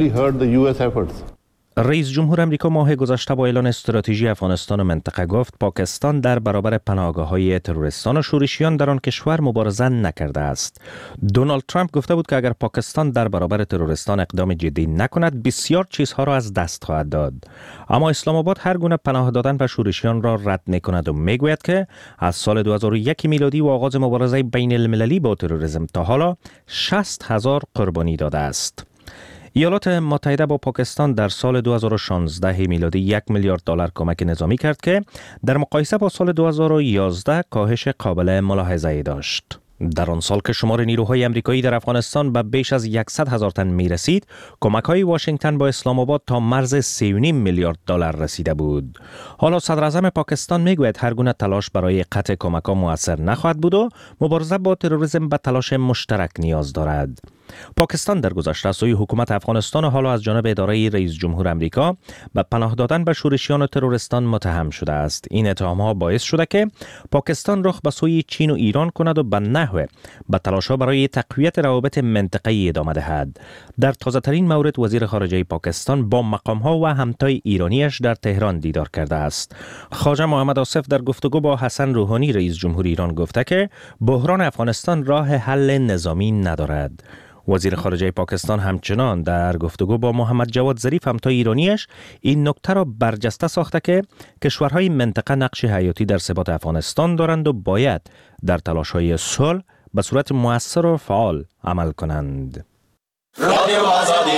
Speaker 15: می‌زند. رئیس جمهور امریکا ماه گذشته با اعلان استراتژی افغانستان و منطقه گفت پاکستان در برابر پناهگاه‌های تروریستان و شورشیان در آن کشور مبارزه نکرده است. دونالد ترامپ گفته بود که اگر پاکستان در برابر تروریستان اقدام جدی نکند بسیار چیزها را از دست خواهد داد. اما اسلام آباد هر گونه پناه دادن به شورشیان را رد می‌کند و میگوید که از سال دو هزار و یک میلادی و آغاز مبارزه بین المللی با تروریسم تا حالا شصت هزار قربانی داده است. ایالات متحده با پاکستان در سال دو هزار و شانزده میلادی یک میلیارد دلار کمک نظامی کرد که در مقایسه با سال دو هزار و یازده کاهش قابل ملاحظه‌ای داشت. در آن سال که شمار نیروهای آمریکایی در افغانستان به بیش از صد هزار تن می رسید، کمک‌های واشنگتن با اسلام آباد تا مرز سه و نیم میلیارد دلار رسیده بود. حالا صدر اعظم پاکستان میگوید هر گونه تلاش برای قطع کمک‌ها مؤثر نخواهد بود و مبارزه با تروریسم به تلاش مشترک نیاز دارد. پاکستان در گذشته سوی حکومت افغانستان و حالا از جانب اداره رئیس جمهور آمریکا به پناه دادن به شورشیان و تروریستان متهم شده است. این اتهام‌ها باعث شده که پاکستان رخ به سوی چین و ایران کند و به نحو به تلاش‌ها برای تقویت روابط منطقه‌ای ادامه دهد. در تازه‌ترین مورد وزیر خارجه پاکستان با مقام‌ها و همتای ایرانیش در تهران دیدار کرده است. خواجه محمد آصف در گفتگو با حسن روحانی رئیس جمهور ایران گفته که بحران افغانستان راه حل نظامی ندارد. وزیر خارجه پاکستان همچنان در گفتگو با محمد جواد ظریف همتای ایرانیش این نکته را برجسته ساخته که کشورهای منطقه نقش حیاتی در ثبات افغانستان دارند و باید در تلاش‌های صلح به صورت مؤثر و فعال عمل کنند. رادیو آزادی.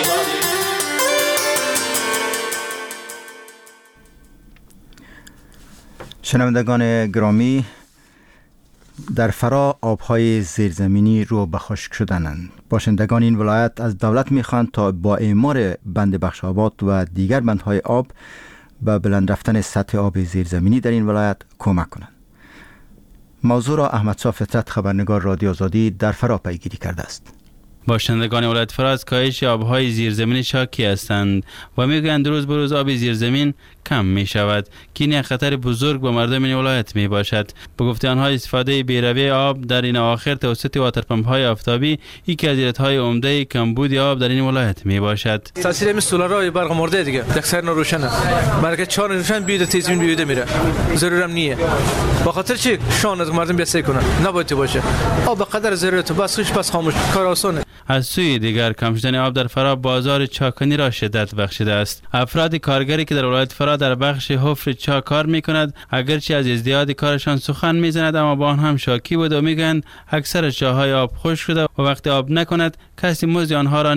Speaker 2: شنوندگان گرامی، در فرا آبهای زیرزمینی رو به خشک شدنند. باشندگان این ولایت از دولت میخواهند تا با اعمار بند بخشاباد و دیگر بندهای آب به بلند رفتن سطح آب زیرزمینی در این ولایت کمک کنند. موضوع را احمد شاه فطرت خبرنگار رادیو آزادی در فرا پیگیری کرده است.
Speaker 17: باشندگان ولایت فرا از کاهش آبهای زیرزمینی شاکی هستند و میگویند روز به روز آب زیرزمین کم می شود که این خطر بزرگ به مردم این ولایت می باشد. به گفته آنها استفاده بی‌رویه آب در این اواخر توسط واترپمپ های آفتابی یکی از علتهای عمده کمبود آب در این ولایت می باشد.
Speaker 18: تاثیر این سولارهای برق مرده دیگه اکثر روشنه، برای چهار روشن بیوده تیزین بیوده میره، ضرورم نیه. با خاطر چی شان از مردم بیسته کنن نباید باشه. آب به قدر ضرورت بس خوش بس خاموش کار آسونه.
Speaker 17: از سوی دیگر کم شدن آب در فرا بازار چاکنی را شدت بخشیده است. افراد کارگری که در ولایت فرا در بخش حفر چا کار میکند اگرچه از ازدیاد کارشان سخن میزند اما با آن هم شاکی بود و میگن اکثر چاهای آب خشک شده و وقتی آب نکند کسی مزد آنها را نیز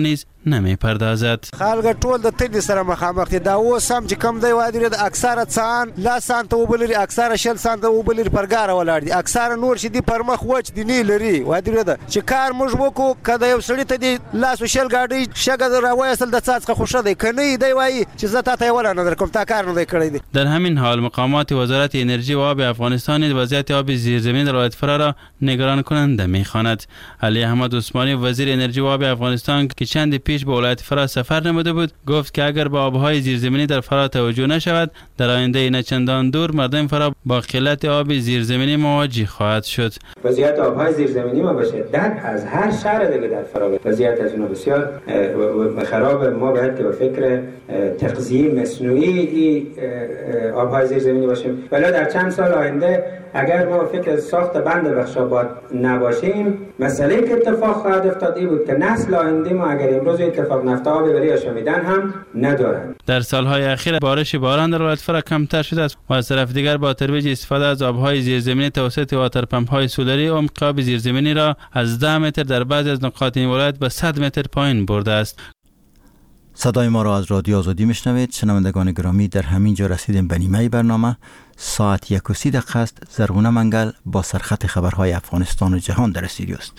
Speaker 17: نمی پردازد.
Speaker 19: خلک ټول د تدې سره مخامخ دي. دا اوس هم چې کم دی وادي د اکثره څان لا سان ته وبلري، اکثره شل سان ته وبلري پرګار ولاړ دي، اکثره نور شي دي پر مخ وچ دي نه لري وادي د چې کار موږ وکړو کله یو سړی ته دی لاس شل گاډي شګه راوېسل د څاڅکه خوشا دی کني دی وایي چې زه ته ولا نه کوم تا کار نه کړی دی.
Speaker 17: در همین حال مقامات وزارت انرژی و آب افغانستان وضعیت آب زیرزمین در ولایت فرا را نگران کننده می‌خواند. علی احمد عثمانی وزیر انرژی و آب افغانستان که چند پیش به ولایت فرا سفر نموده بود گفت که اگر به آبهای زیرزمینی در فرا توجه نشود در آینده نه چندان دور مردم فرا با قلت آب زیرزمینی مواجه خواهد شد.
Speaker 20: وضعیت آبهای زیرزمینی ما به شدت از هر شهر دیگه در فرا وضعیت از اون بسیار خراب. ما باید که به فکر تغذیه مصنوعی آبهای زیرزمینی باشیم. ولی در چند سال آینده اگر ما فکر ساخت بند بخشاباد نباشیم مسئله که اتفاق خواهد افتاد این بود که نسل آینده ما اگر امروز اتفاق نفت آب برای آشامیدن هم ندارند.
Speaker 17: در سالهای اخیر بارش باران در ولایت فرا کمتر شده است و از طرف دیگر با ترویج استفاده از آبهای زیرزمینی توسط واترپمپ های سولری عمق آب زیرزمینی را از ده متر در بعضی از نقاط این ولایت به صد متر پایین برده است.
Speaker 2: صدای ما را از رادیو آزادی میشنوید. شنوندگان گرامی در همین جا رسیدیم به نیمه برنامه. ساعت یک و سی دقیقه است. زرغونه منگل با سرخط خبرهای افغانستان و جهان در استودیو است.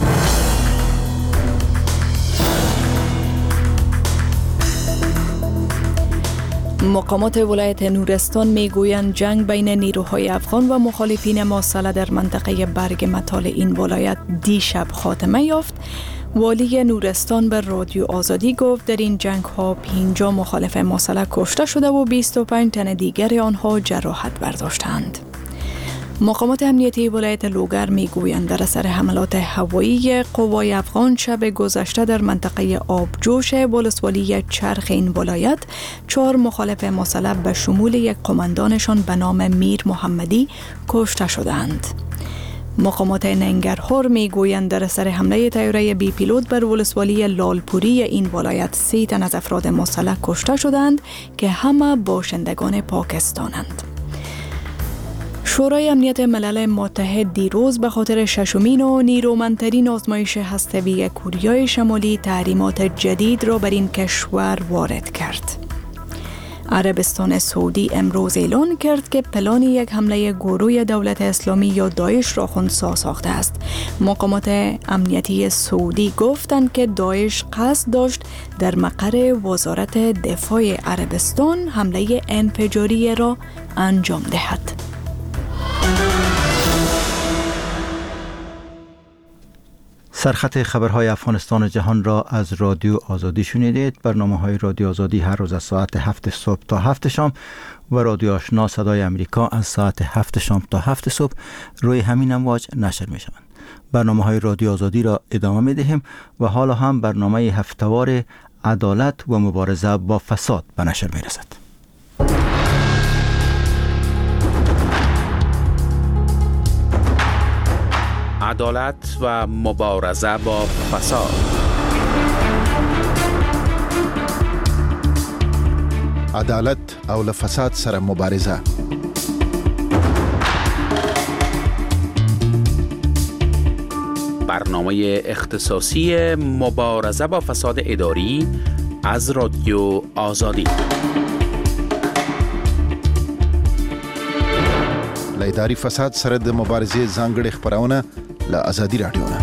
Speaker 3: مقامات ولایت نورستان میگویند جنگ بین نیروهای افغان و مخالفین مسلح در منطقه برگ مطال این ولایت دیشب خاتمه یافت. والی نورستان به رادیو آزادی گفت در این جنگ ها پنجاه مخالف مسلح کشته شده و بیست و پنج تن دیگر آنها جراحت برداشتند. مقامات امنیتی ولایت لوگر میگویند در اثر حملات هوایی قوای افغان شب گذشته در منطقه آبجوش ولسوالی چرخ این ولایت چهار مخالف مسلح به شمول یک قماندانشان به نام میر محمدی کشته شدند. مقامات ننگرهار میگویند در اثر حمله طیاره بی پیلوت بر ولسوالی لالپوری این ولایت سی تن از افراد مسلح کشته شدند که همه باشندگان پاکستانند. شورای امنیت ملل متحد دیروز به خاطر ششمین و نیرومندترین آزمایش هسته‌ای کوریای شمالی تحریمات جدید را بر این کشور وارد کرد. عربستان سعودی امروز اعلان کرد که پلان یک حمله گروه دولت اسلامی یا داعش را خنثی ساخته است. مقامات امنیتی سعودی گفتند که داعش قصد داشت در مقر وزارت دفاع عربستان حمله انفجاری را انجام دهد.
Speaker 2: سرخط خبرهای افغانستان و جهان را از رادیو آزادی شنیدید. برنامه های رادیو آزادی هر روز از ساعت هفت صبح تا هفت شام و رادیو آشنا صدای امریکا از ساعت هفت شام تا هفت صبح روی همین امواج نشر می شوند. برنامه های رادیو آزادی را ادامه می دهیم و حالا هم برنامه هفته‌وار عدالت و مبارزه با فساد به نشر می رسد.
Speaker 1: عدالت و مبارزه با فساد.
Speaker 21: عدالت او له فساد سره مبارزه.
Speaker 1: برنامه اختصاصی مبارزه با فساد اداری از رادیو آزادی.
Speaker 21: له اداري فساد سره د مبارزې ځانګړي خبرونه له آزادي رادیو نه.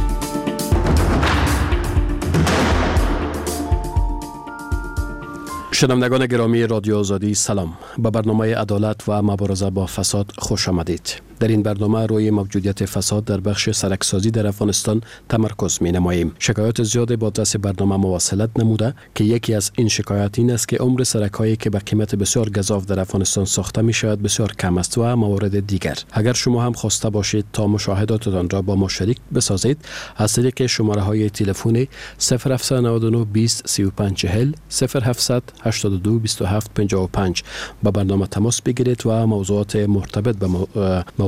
Speaker 22: شنوندگان گرامی رادیو آزادی سلام. به برنامه عدالت و مبارزه با فساد خوش آمدید. در این برنامه روی موجودیت فساد در بخش سرکسازی در افغانستان تمرکز می نماییم. شکایات زیاد با دست برنامه مواصلت نموده که یکی از این شکایات این است که عمر سرک‌هایی که به قیمت بسیار گزاف در افغانستان ساخته می شود بسیار کم است و موارد دیگر. اگر شما هم خواسته باشید تا مشاهداتتان را با ما شریک بسازید از طریق شماره های تلفن صفر هفت نه نه بیست سی و پنج چهل صفر هفت هشتاد و دو بیست و هفت پنجاه و پنج با برنامه تماس بگیرید و موضوعات مرتبط به موضوع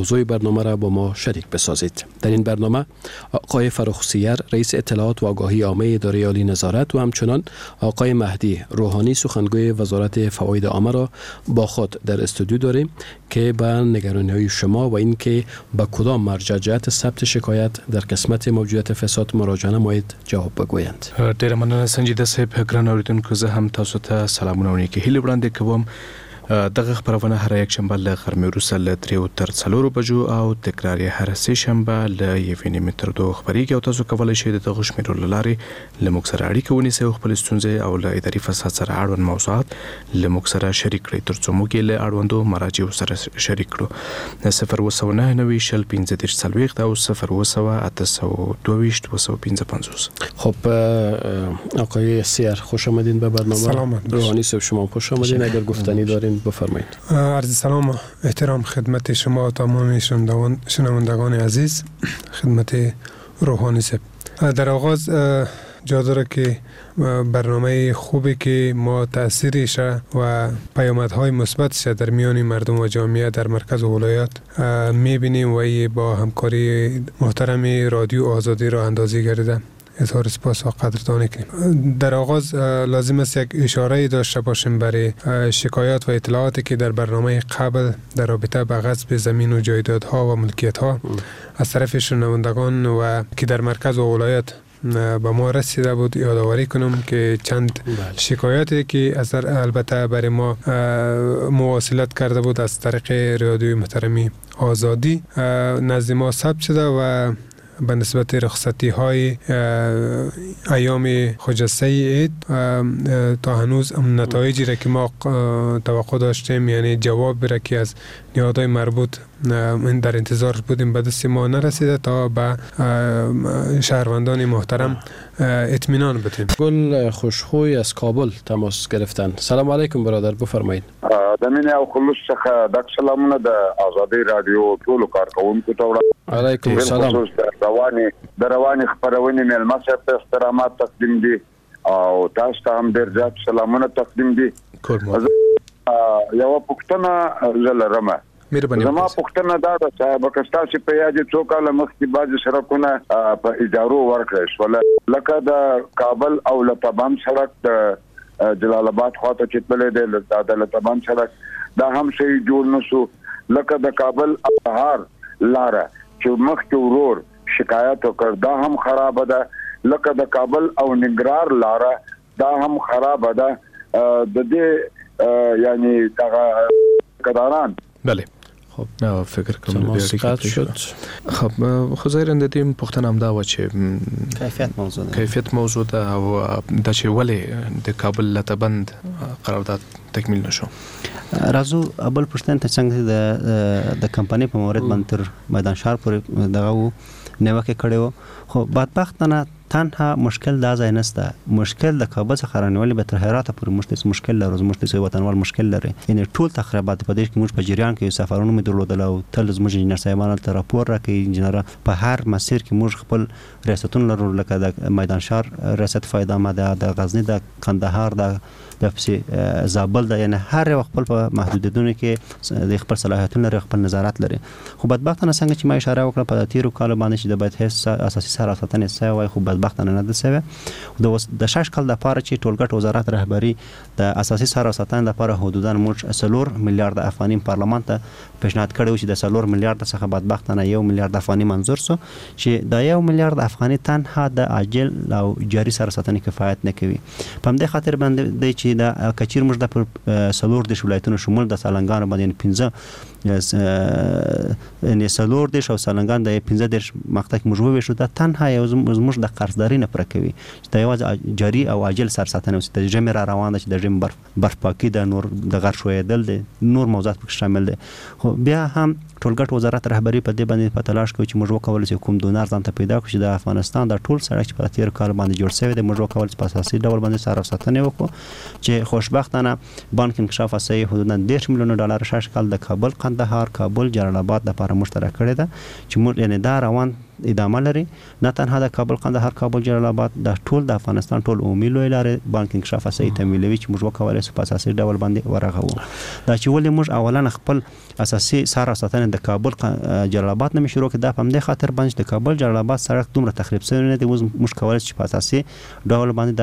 Speaker 22: موضوع برنامه را با ما شریک بسازید. در این برنامه آقای فرخ رئیس اطلاعات و آگاهی عامه اداره عالی نظارت و همچنان آقای مهدی روحانی سخنگوی وزارت فواید عامه را با خود در استودیو داریم که به نگرانی‌های شما و اینکه به کدام مرجع جهت ثبت شکایت در قسمت موجودیت فساد مراجعه نمایید جواب بگویند.
Speaker 4: ډیر مننه سنجیده صاحب. ګران اوریدونکو زه هم تاسو ته سلامونه او نیکې هیلې وړاندې کوم. دغه خبرونه هر یک شنبه له غرمې وروسته له درېو تر څلورو بجو او تکرار یې هر سه شنبه له یوې نیمې تر دوو خپرېږي او تاسو کولی شئ د دغو شمېرو له لارې له موږ سره اړیکه ونیسئ او خپلې ستونزې او له اداري فساد سره اړوند موضوعات له موږ سره شریک کړئ تر څو موږ یې له اړوندو مراجعو سره شریک کړو. صفر اوه سوه نهه نوي شل پنځه دېرش څلوېښت او صفر اوه سوه اته سوه دوه ویشت دوه سوه پنځه پنځوس.
Speaker 22: خب آقای سیر خوش آمدین به برنامه.
Speaker 9: سلام.
Speaker 22: روحانی صاحب شما خوش آمدین. اگر گفتنی دارین بفرمایید.
Speaker 9: عرض سلام و احترام خدمت شما و تمام شنوندگان عزیز. خدمت روحانی صاحب. در آغاز جا داره که برنامه خوبی که ما تأثیرش و پیامدهای مثبتش در میان مردم و جامعه در مرکز و ولایات میبینیم و با همکاری محترم رادیو آزادی راه اندازی گردیده. اظهار سپاس و قدردانی کنیم. در آغاز لازم است یک اشاره داشته باشیم برای شکایات و اطلاعاتی که در برنامه قبل در رابطه با غصب زمین و جایدادها و ملکیت‌ها از طرف شنوندگان و که در مرکز و ولایت به ما رسیده بود یادآوری کنم که چند شکایاتی که از البته برای ما مواصلت کرده بود از طریق رادیوی محترمی آزادی نزد ما ثبت شده و به نسبت رخصتی های ایام خجسته عید تا هنوز نتایجی را که ما توقع داشتیم یعنی جواب را که از نهادهای مربوط در انتظار بودیم به دست ما نرسیده تا به شهروندان محترم اطمینان بدیم.
Speaker 22: گل خوشخوی از کابل تماس گرفتن. سلام علیکم برادر بفرمایید.
Speaker 23: د مینې او خلوص څخه د سلامونه د آزادی رادیو ټولو کارکونکو ته وړاندې.
Speaker 22: علیکم السلام.
Speaker 23: د رواني د رواني خبرونه مېلمه صاحب ته احترامات تقدیم دي او تاسو ته هم ډېر زیات سلامونه تقدیم دي. یو پوښتنه لرم. زما پوښتنه دا ده چې پاکستان چې په یاد څو کال مخکې بعض سړکونه په ادارو ورکړل شول لکه د کابل او لطبام سړک د جلال آباد خواته چې تللی دی د لطبام سړک دا هم صحیح جوړ نشو لکه د کابل بهار لاره چې مخکې ورور شکایت وکړ دا هم خراب ده لکه د کابل او ننګرهار لاره دا هم خراب ده د دې یعنی دغه کداران.
Speaker 4: بله خب نه فکر کنم
Speaker 22: قطع شد.
Speaker 4: خب خو ظاهرا د دې پوښتنه هم دا و چې
Speaker 22: کیفیت موضوع ده
Speaker 4: کیفیت موضوع ده او د چې ولې د کابل لطبند قرارداد تکمیل نشو.
Speaker 24: راځو اول پوښتنه ته څنګه د د کمپنۍ په مورد باندې تر میدان شهر پورې دغه نیوکه کړو خو بدبختانه تنها مشکل دا ځای نسته. مشکل د کابل څخه رانیولې به تر هرات پورې مشکل مشکل لري زموږ د وطنوال مشکل لري یعنی ټول تخریبات په دې کې موږ په جریان کې سفرونه مې درلودل او تل زموږ انجنیر صاحبانو ته راپور راکړي انجنیر په هر مسیر کې موږ خپل ریاستونه لرو لکه د میدان شهر ریاست فایده آمده د غزنی د کندهار د د پسې زابل د یعنی هر یو خپل په محدودیتونو کې د خپل صلاحیتونو لري خپل نظارت لري خو بدبختانه څنګه چې ما اشاره وکړه په تیرو کال باندې چې د باید هیڅ اساسي سره ساتنه سوی خو بدبختانه نه ده سوی د شش کال د پاره چې ټولګټ وزارت رهبری د اساسي سره ساتنه لپاره حدوداً موږ سلور میلیارډ افغاني پارلمان ته پیشنهاد کړو چې د سلور میلیارډ څخه بدبختانه یو میلیارډ افغاني منظور سو چې د یو میلیارډ افغاني تنها د عاجل او جاري سره ساتنه کفایت نه کوي. په همدې خاطر باندې د چې د کچیر موږ د سلور د ولایتونو شمول د سالنګان باندې پنځه یعنی سلور دیش او سالنګان د پنځه دیش مقطع کې موږ وویشو د تنها یو زموږ د قرضداري نه پرکوي چې د یو جاري او عاجل سر ساتنه او د جمع را روان ده چې د جمع برف برف پاکي د نور د غر شویدل دي نور موضوعات پکې شامل دي. خو بیا هم ټولګټ وزارت رهبری په دې باندې په تلاش کوي چې موږ وکول چې کوم ډونر ځان ته پیدا کړو چې د افغانستان د ټول سړک چې په تیر کال باندې جوړ شوی دی موږ وکول چې په اساسي ډول باندې سره ساتنه وکړو چې خوشبختانه بانک انکشاف اساسي حدودا ډېر میلیون ډالر شش کال د کابل قندهار کابل جلال آباد لپاره مشترک کړی ده چې موږ یعنی دا روان ادامه لري. نه تنها د کابل قندهار کابل جلال آباد د ټول د افغانستان ټول عمومي لوی لارې بانک انکشاف اساسي تمویلوي چې موږ وکولای شو په اساسي ډول باندې ورغو. دا چې ولې موږ اولا خپل اساسي سره ساتنه د کابل جلال آباد نه شروع کړ د پم د خاطر باندې د کابل جلال آباد سړک دومره تخریب شوی نه دی. موږ کولای شو په اساسي ډول باندې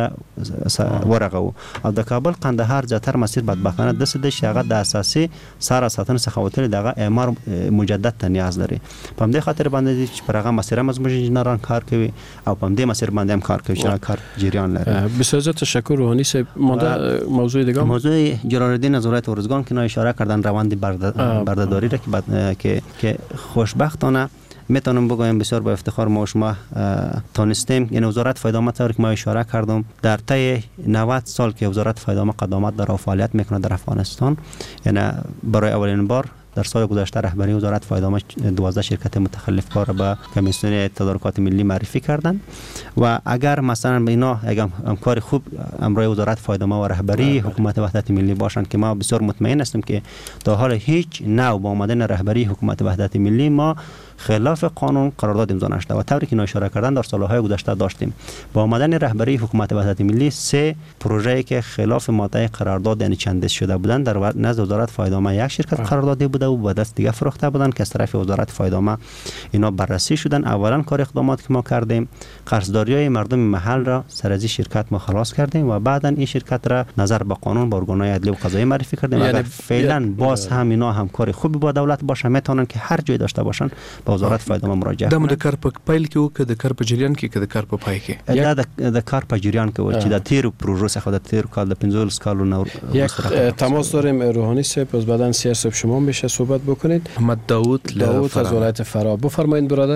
Speaker 24: د ورغو او د کابل قندهار زیاتره مسیر بدبختانه د سده شغه د اساسي سره ساتنه څخه وتل دغه اعمار مجدد ته نیاز لري. پم د خاطر باندې چې پرغه مسیر مزمج انجینران کار کوي او پم د مسیر باندې هم کار کوي چې کار جریان لري.
Speaker 22: بسیار تشکر روحانی صاحب. موضوع دیگه
Speaker 24: موضوع جلال الدین از ولایت ارزگان که اشاره کردن روند بردهداری را که که خوشبختانه میتونم بگویم بسیار با افتخار ما و شما تانستیم. یعنی وزارت فاید آمد طوری که ما اشاره کردم در طی نود سال که وزارت فاید آمد قدامت داره و فعالیت میکنه در افغانستان، یعنی برای اولین بار در سال گذشته رهبری وزارت فاید آمد دوازده شرکت متخلف کار به کمیسیون تدارکات ملی معرفی کردند و اگر مثلا به اینا اگر همکار خوب امروی وزارت فاید آمد و رهبری حکومت وحدت ملی باشند که ما بسیار مطمئن هستیم که تا حال هیچ نوع با آمدن رهبری حکومت وحدت ملی ما خلاف قانون قرارداد امضا نشده و طوری که اشاره کردن در سالهای گذشته داشتیم. با آمدن رهبری حکومت وحدت ملی سه پروژه‌ای که خلاف ماده قرارداد یعنی چندش شده بودند در نزد وزارت فاید آمد یک شرکت قراردادی بوده و به دست دیگه فروخته بودند که از طرف وزارت فاید آمد اینا بررسی شدن. اولا کار اقدامات که ما کردیم قرضداری‌های مردم محل را سر از شرکت ما خلاص کردیم و بعدا این شرکت را نظر به قانون با ارگان‌های عدلی و قضایی معرفی کردیم. یعنی اگر فعلا باز هم اینا همکاری خوبی با دولت باشه میتونن که هر جای داشته باشن وزارت فاید آمد مراجعه
Speaker 4: کنه. د کار په پایل کې او که د کار په جریان کې که د کار په پای کې
Speaker 24: دا د کار په جریان کې و چې د تیر پروژه څخه د تیر کال د پنځلس کالو نو
Speaker 22: یک تماس داریم. روحانی صاحب از بعدن سیار صاحب شما میشه صحبت بکنید.
Speaker 4: محمد داوود
Speaker 22: داوود از ولایت فرا بفرمایید برادر.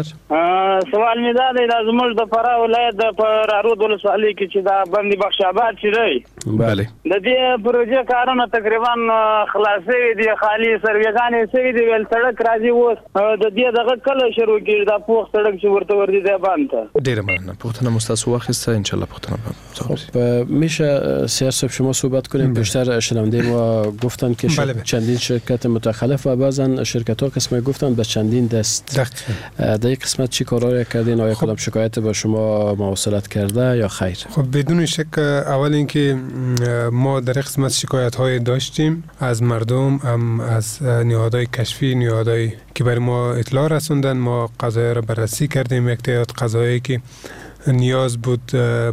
Speaker 5: سوال می ده د زموږ د فرا ولایت د پرارود ولسوالۍ کې چې دا بندي بخش آباد چې دی
Speaker 4: بله
Speaker 5: د دې پروژې کارونه تقریبا خلاصې دي خالی سرویګانې سوي دي ول سړک راځي اوس د دې دغه کله شروع کیږي دا پوخ سړک چې ورته ور دي دی باندې.
Speaker 4: ډیره مننه. پوښتنه مستاسو واخیسته ان شاء الله پوښتنه
Speaker 22: خب میشه سیار صاحب شما صحبت کنیم. بیشتر شنونده ما گفتن که
Speaker 9: بله.
Speaker 22: چندین شرکت متخلف و بعضن شرکت ها قسمت گفتن به چندین دست در این قسمت چی کارایی کردین؟ آیا کدام شکایت با شما مواصلت کرده یا خیر؟
Speaker 9: خب بدون شک اول اینکه ما در قسمت شکایت های داشتیم از مردم، هم از نهادهای کشفی، نهادهای که بر ما اطلاع رسوندن. ما قضایا را بررسی کردیم. یک تعداد قضایی که نیاز بود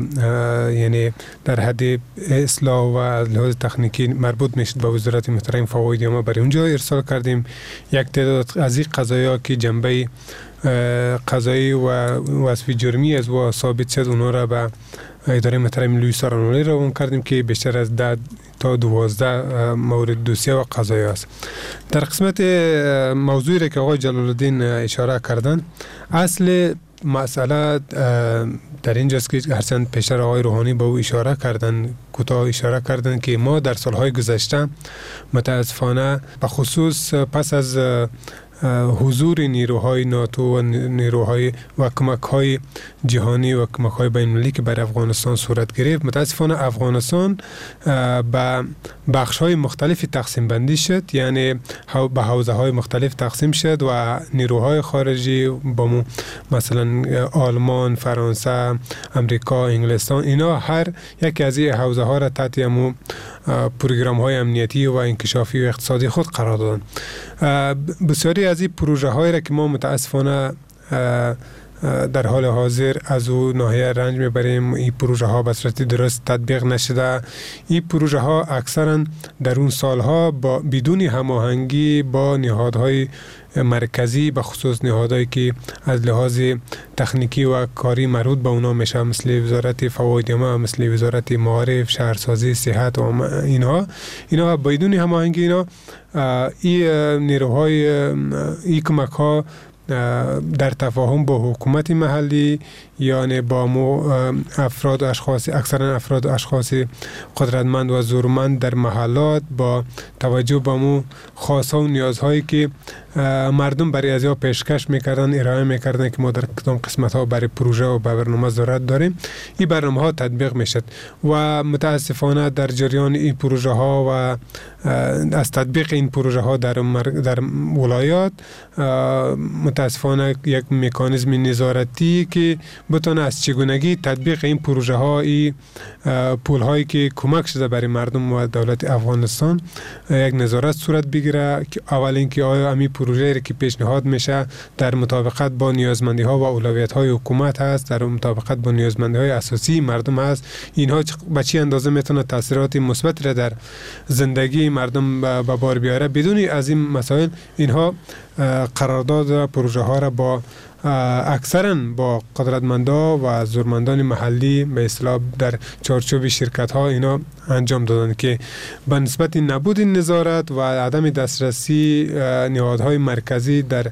Speaker 9: یعنی در حد اصلاح و از لحاظ تکنیکی مربوط میشد به وزارت محترم فواید ما برای اونجا ارسال کردیم. یک تعداد از این قضایا که جنبه قضایی و وصفی جرمی از و ثابت شد اونها را به اداره محترم لوی سارانولی روان کردیم که بیشتر از ده تا دوازده مورد دوسیه و قضایی است. در قسمت موضوعی را که آقای جلال الدین اشاره کردن، اصل مسئله در اینجاست که هرچند پیشتر آقای روحانی به او اشاره کردن، کوتاه اشاره کردن که ما در سالهای گذشته متاسفانه به خصوص پس از حضور نیروهای ناتو و نیروهای و کمک‌های جهانی و کمک‌های بین‌المللی که بر افغانستان صورت گرفت، متاسفانه افغانستان به بخش‌های مختلفی تقسیم بندی شد، یعنی به حوزه‌های مختلف تقسیم شد و نیروهای خارجی با مثلا آلمان، فرانسه، امریکا، انگلستان، اینا هر یکی از این حوزه‌ها را تحت امو پروگرام‌های امنیتی و انکشافی و اقتصادی خود قرار دادند. بسیاری از این پروژه هایی را که ما متاسفانه در حال حاضر از او ناحیه رنج میبریم، این پروژه ها به صورت درست تطبیق نشده. این پروژه ها اکثرا در اون سالها با بدون هماهنگی با نهادهای مرکزی، به خصوص نهادهایی که از لحاظ تکنیکی و کاری مربوط به اونا میشه، مثل وزارت فواید عامه، مثل وزارت معارف، شهرسازی، صحت و اینها اینا بدون هماهنگی اینا این نیروهای این کمک ها در تفاهم با حکومت محلی یعنی با مو افراد و اشخاص، اکثرا افراد و اشخاص قدرتمند و زورمند در محلات با توجه به مو خواست‌ها و نیازهایی که مردم برای از یا پیشکش میکردن، ارائه میکردن که ما در کدام قسمت ها برای پروژه و برنامه ضرورت داریم. این برنامه ها تطبیق میشد و متاسفانه در جریان این پروژه ها و از تطبیق این پروژه ها در در ولایات متاسفانه یک مکانیزم نظارتی که بتونه از چگونگی تطبیق این پروژه ها، این پول هایی که کمک شده برای مردم و دولت افغانستان یک نظارت صورت بگیره که اول اینکه آیا امی پروژه که پیشنهاد میشه در مطابقت با نیازمندی ها و اولویت های حکومت هست، در مطابقت با نیازمندی های اساسی مردم هست، اینها به چه اندازه میتونه تاثیرات مثبت را در زندگی مردم به بار بیاره. بدون از این مسائل اینها قرارداد پروژه ها را با اکثرا با قدرتمندا و زورمندان محلی به اصطلاح در چارچوب شرکت ها اینا انجام دادن که به نسبت نبود نظارت و عدم دسترسی نهادهای مرکزی در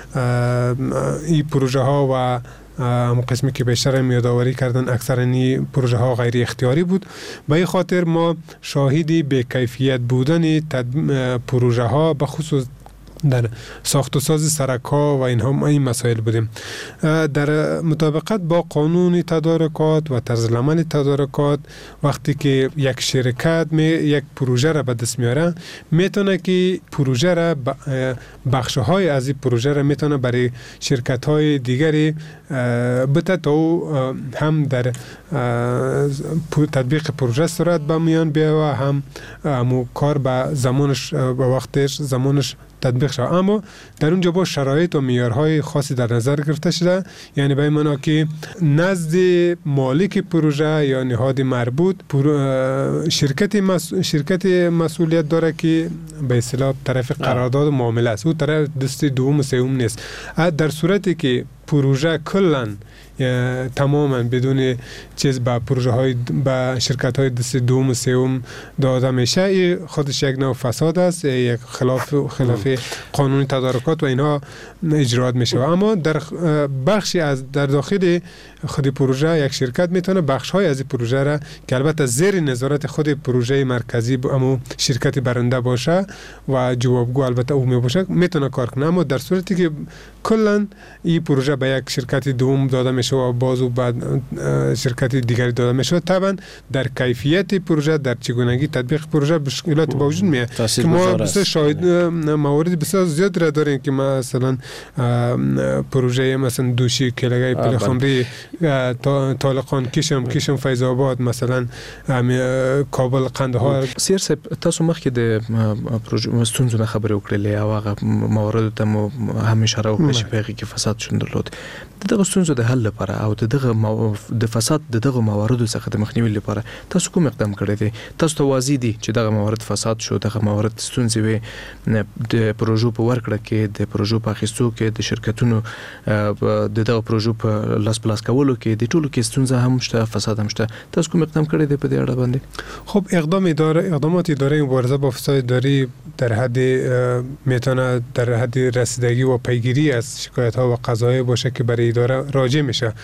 Speaker 9: این پروژه ها و هم قسمی که بیشتر میادآوری کردن اکثر این پروژه ها غیر اختیاری بود. به این خاطر ما شاهدی به کیفیت بودن پروژه ها به خصوص در ساخت و ساز سرک‌ها و اینها این مسائل بودیم. در مطابقت با قانون تدارکات و طرز العمل تدارکات وقتی که یک شرکت می یک پروژه را به دست میاره میتونه که پروژه را بخش‌های از این پروژه را میتونه برای شرکت‌های دیگری بده تا هم در تطبیق پروژه صورت به میان بیاید و هم همو کار به زمانش به وقتش زمانش تطبیق شد. اما در اونجا با شرایط و معیارهای خاصی در نظر گرفته شده، یعنی به این معنا که نزد مالک پروژه یا نهاد مربوط شرکت مس... شرکت مسئولیت داره که به اصطلاح طرف قرارداد و معامله است، او طرف دست دوم و سوم نیست. در صورتی که پروژه کلاً تماما بدون چیز با پروژه های با شرکت های دست دوم و سوم داده میشه، خودش یک نوع فساد است، یک خلاف خلاف قانون تدارکات و اینها اجرات میشه. اما در بخشی از در داخل خود پروژه یک شرکت میتونه بخش های از پروژه را که البته زیر نظارت خود پروژه مرکزی اما شرکت برنده باشه و جوابگو البته او می باشه میتونه کار کنه. اما در صورتی که کلا این پروژه به یک شرکت دوم داده میشه و بازو بعد شرکت دیگری داده میشه، طبعا در کیفیت پروژه در چگونگی تطبیق پروژه مشکلات با وجود میاد که ما بسیار شاهد موارد بسیار زیاد را داریم که مثلا پروژه مثلا دوشی کلگای پلخمری طالقان کشم کشم فیض آباد مثلا کابل قندهار.
Speaker 4: سیر صاحب تاسو مخکې د پروژې ستونزو نه خبرې وکړلې او هغه موارد ته مو هم اشاره وکړه چې په هغې کې فساد شون درلود. د دغه ستونزو د حل لپاره او د دغه د فساد د دغه مواردو څخه د مخنیوي لپاره تاسو کوم اقدام کړی دی؟ تاسو ته واضح دي چې دغه موارد فساد شو، دغه موارد ستونزې وي د پروژو په ورکړه کې، د پروژو په اخیستو کې، د شرکتونو د دغه پروژو په لاس په لاس کولو کې د ټولو کې ستونزه هم شته، فساد هم شته. تاسو کوم اقدام کړی دی په دې اړه باندې؟
Speaker 9: خب اقدام اداره اقدامات اداره مبارزه با فساد اداری در حد میتونه در حد رسیدگی و پیگیری از شکایت ها و قضایا باشه که برای اداره راجع میشه.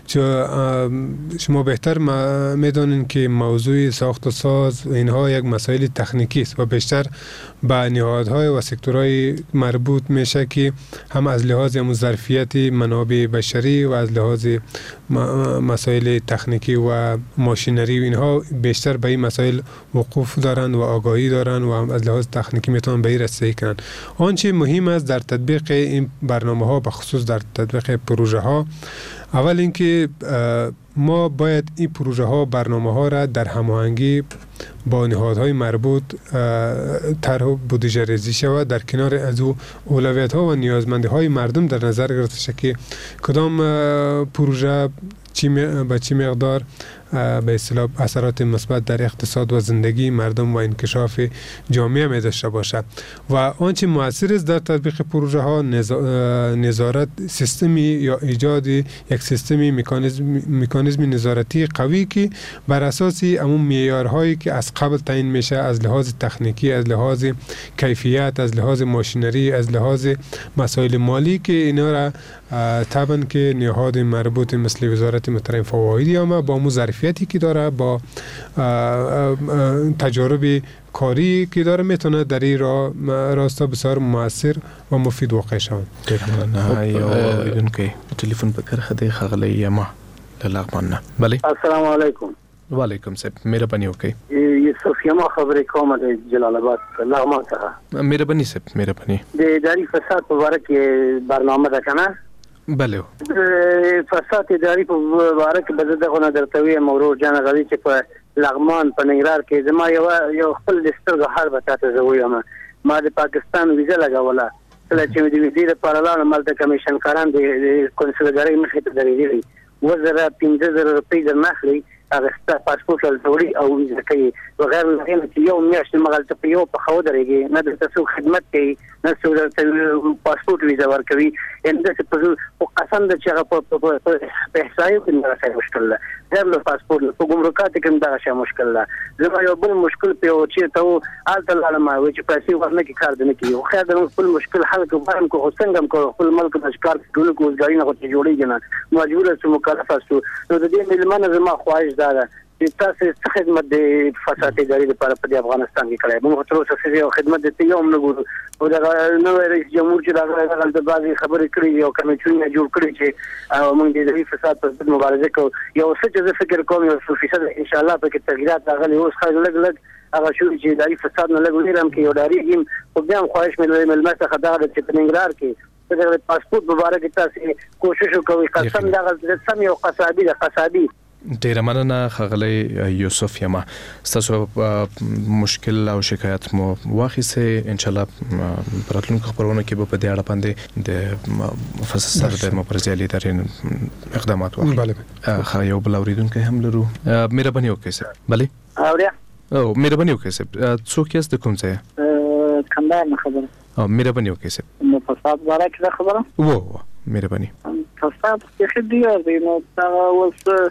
Speaker 9: چون شما بهتر میدونین که موضوع ساخت و ساز اینها یک مسائل تکنیکی است و بیشتر به نهادهای و سکتورهای مربوط میشه که هم از لحاظ ظرفیت منابع بشری و از لحاظ مسائل تکنیکی و ماشینری و اینها بیشتر به این مسائل وقوف دارن و آگاهی دارن و هم از لحاظ تکنیکی میتونن به این رسیدگی کنن. آنچه مهم است در تطبیق این برنامه ها، بخصوص در تطبیق پروژه ها، اول اینکه ما باید این پروژه ها برنامه ها را در هماهنگی با نهادهای مربوط طرح بودجه ریزی شود، در کنار از او اولویت ها و نیازمندی های مردم در نظر گرفته شود که کدام پروژه چی با چی مقدار به اصطلاح اثرات مثبت در اقتصاد و زندگی مردم و انکشاف جامعه می داشته باشد. و آنچه مؤثر است در تطبیق پروژه ها نظارت سیستمی یا ایجاد یک سیستمی مکانیزم مکانیزم نظارتی قوی که بر اساس همون معیارهایی که از قبل تعیین میشه، از لحاظ تکنیکی، از لحاظ کیفیت، از لحاظ ماشینری، از لحاظ مسائل مالی که اینا را طبعا که نهاد مربوط مثل وزارت محترم فواید یا ما با مو ظرفیت ظرفیتی که داره، با تجارب کاری که داره، میتونه در این راستا بسیار موثر و مفید واقع شود.
Speaker 4: نه یو ایدون که تلفن بکر خدای خغلی ما لغمان نه. بله
Speaker 8: السلام علیکم.
Speaker 4: و علیکم سلام. مهربانی وکړئ.
Speaker 8: یوسف یما خبرې کوم د جلال آباد لغمان څخه.
Speaker 4: مهربانی سب مهربانی.
Speaker 8: د اداري فساد په اړه کې برنامه ده کنه؟
Speaker 4: بله.
Speaker 8: فساد اداري په اړه کې به دغه نه درته وایم ورور جان غوي چې په لغمان په ننګرهار کې زما یو یو خپل د سترګو حال به تاسو زه وایم. ما د پاکستان ویزه لګوله، کله چې د ویزې لپاره لاړم مالته کمیشن کاران د کنسولګرۍ مخې ته درېدلي، اووه زره پنځه زره روپۍ درنه اخلي، هغه ستا پاسپورټ ورته او ویزه کوي، بغیر له هغې نه چې یو میاشت مغلته په یو پښه ودرېږي، نه درته څوک خدمت کوي، نه څوک درته پاسپورټ ویزه ورکوي. یعنې داسې په خو قسم ده چې هغه په احصایو کې دغه شی مشکل ده، غیر له پاسپورټ په ګمرکاتو کې هم دغه شی مشکل ده. زما یو بل مشکل په یو چېرته و هلته لاړم وایي چې پیسې ورنه کړي کار دې نه کېږي. خو خیر ده خپل مشکل حل کړو، غواړم که خو څنګه هم کړو خپل ملک ته چې کار ټولو کې اوزګاري نه خو چې جوړېږي نه، مجبوره شو مکلف شو. نو د دې مېلمه نه زما خواهش دا ده چې تاسو څه خدمت د فساد اداري لپاره په افغانستان کې کړی. موږ تر اوسه څه یو خدمت د یو هم نه ګورو. او دا نوې رئیس جمهور چې راغلی د بعضې خبرې کړي، یو کمیټونه جوړ کړي چې موږ د اداري فساد پر ضد مبارزه کوو. یو څه چې زه فکر کوم یو څو فیصد انشاءالله پکې تغییرات راغلي. اوس خلک لږ لږ هغه شوي چې اداري فساد نه لږ ویرم کې یو ډارېږي. خو بیا هم خواهش مې له مېلمه څخه دا ده چې په ننګرهار کې د پاسپورټ په باره کې تاسې کوشش وکوئ. قسم دغه سم یو قصابي ده، قصابي.
Speaker 4: ډیره مننه ښاغلی یوسف یما، ستاسو مشکل او شکایت مو واخیسته. ان شاء الله په راتلونکو خبرونو کې به په دې اړه باندې د مفصل د مبارزې ادارې اقدامات واخلي. بله خا یو بل اوریدونکو هم لرو. مهرباني وکړئ سر. بله
Speaker 8: اوریا
Speaker 4: او مهرباني وکړئ سر. څوک یاست، د کوم ځای؟
Speaker 8: کندهار نه خبره.
Speaker 4: او مهرباني وکړئ سر.
Speaker 8: نو فساد باره کې خبره
Speaker 4: و و مهرباني.
Speaker 8: فساد کې خدای دی نو دا اوس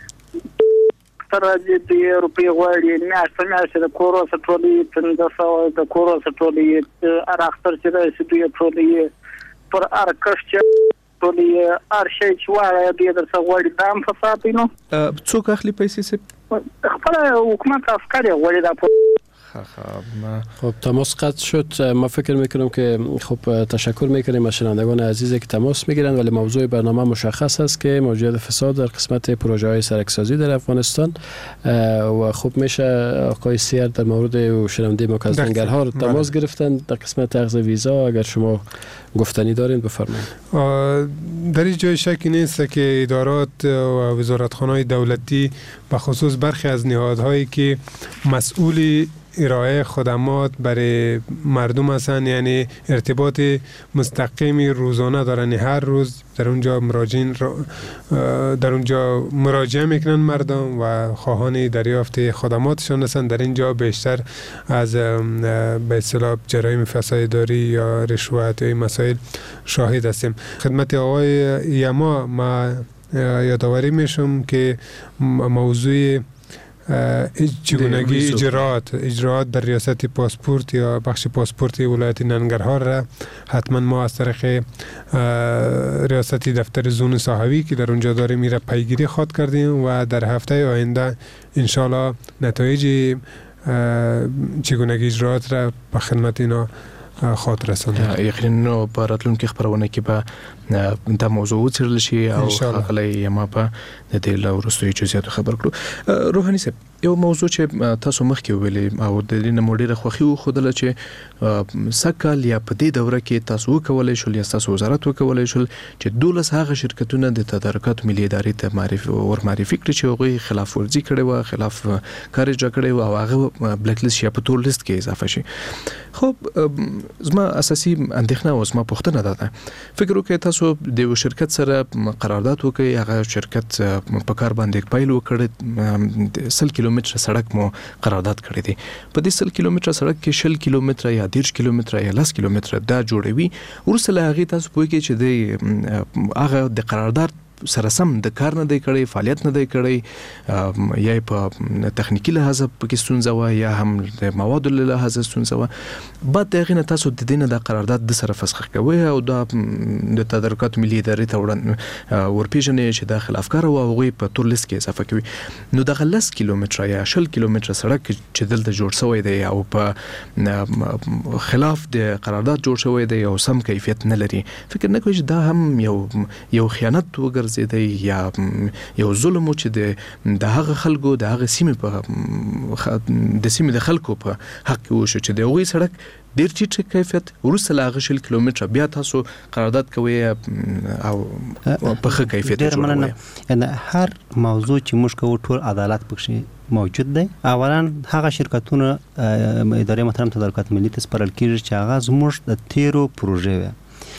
Speaker 8: تر دې د روپی غوړي میاشت میاشت د کورو سټولي پنځه سوه د کورو سټولي اراختر چې د سټولي ټولي پر ارکش چې ټولي ارشي چې وایي د در څو غوړي دام فساد نو
Speaker 4: څوک اخلي پیسې سه
Speaker 8: خپل حکومت عسکری غوړي دا
Speaker 22: خب تماس قطع شد. ما فکر میکنم که خب تشکر میکنیم از شنوندگان عزیزی که تماس میگیرند، ولی موضوع برنامه مشخص است که موجودیت فساد در قسمت پروژه های سرکسازی در افغانستان و خب میشه آقای سیر در مورد شنونده ما که از ننگرهار تماس گرفتن در قسمت اخذ ویزا. اگر شما گفتنی دارین بفرمایید.
Speaker 9: در این جای شکی نیست که ادارات و وزارتخانه‌های دولتی به خصوص برخی از نهادهایی که مسئول ارائه خدمات برای مردم هستند، یعنی ارتباط مستقیمی روزانه دارن، هر روز در اونجا مراجعین در اونجا مراجعه میکنن مردم و خواهان دریافت خدماتشان هستند. در اینجا بیشتر از به اصطلاح جرایم فساد اداری یا رشوت و مسائل شاهد هستیم. خدمت آقای یما ما یادآوری میشم که موضوع چگونگی اجراعات اجراعات در ریاست پاسپورت یا بخش پاسپورت ولایت ننگرهار را حتما ما از طریق ریاست دفتر زون صحوی که در اونجا داریم میره پیگیری خواد کردیم و در هفته آینده انشالله نتایج چگونگی اجراعات را به خدمت اینا خاطر رساند.
Speaker 4: یقینا په راتلونکي خبرونه کې به دا موضوع وڅېړل شي او ښاغلی یما به د دې له وروستیو جزئیاتو خبر کړو. روحاني صاحب، یو موضوع چې تاسو مخکې وویلې او د دې نه مو ډېره خوښي وښودله چې سږ کال یا په دې دوره کې تاسو وکولی شول یا ستاسو وزارت وکولی شول چې دولس هغه شرکتونه د تدارکاتو ملي ادارې ته معرفي ور معرفي کړي چې هغوی خلاف ورزي کړې وه، خلاف کار اجرا کړی و او هغه بلیک لیست یا په تور لیست کې اضافه شي. خب زما اساسي اندېښنه او زما پوښتنه دا ده، فکر وکړئ تاسو د یو شرکت سره قرارداد وکړئ، هغه شرکت په کار باندې پیل وکړي، سل کیلومتره سړک مو قرارداد کړی دی، په دې سل کیلومتره سړک کې شل کیلومتره یا دېرش کیلومتره یا لس کیلومتره دا جوړوي، وروسته له هغې تاسو پوهېږئ چې د هغه د قرارداد سره سم د کار نه دی کړی، فعالیت نه دی کړی، یا په تخنیکی لحاظ پکې ستونزه و یا هم د موادو له لحاظ ستونزه و، بعد دغه نه تاسو د دینه د قرارداد د سره فسخ کوي او د د تدارکات ملي ادارې ته وړاندې ورپېژنې چې د خلافکار او هغوی په تور لیست کې اضافه کوي. نو دغه لس کیلومتره یا شل کیلومتره سړک چې دلته جوړ شوی دی او په خلاف د قرارداد جوړ شوی دی او سم کیفیت نه لري، فکر نه کوي چې دا هم یو یو خیانت وګرځېدی یا یو ظلم چې د هغه خلکو د هغه سیمې په د سیمې د خلکو په حق کې وشو چې د هغوی سړک ډیر ټیټ کیفیت وروسته له هغه شل کیلومتره بیا تاسو قرارداد کوئ او په ښه کیفیت جوړوئ.
Speaker 24: یعنی هر موضوع چې موږ کوو ټول عدالت پکې موجود دی. اولا هغه شرکتونه ادارې محترم تدارکات ملي ته سپارل کیږي چې هغه زموږ د تیرو پروژې وي.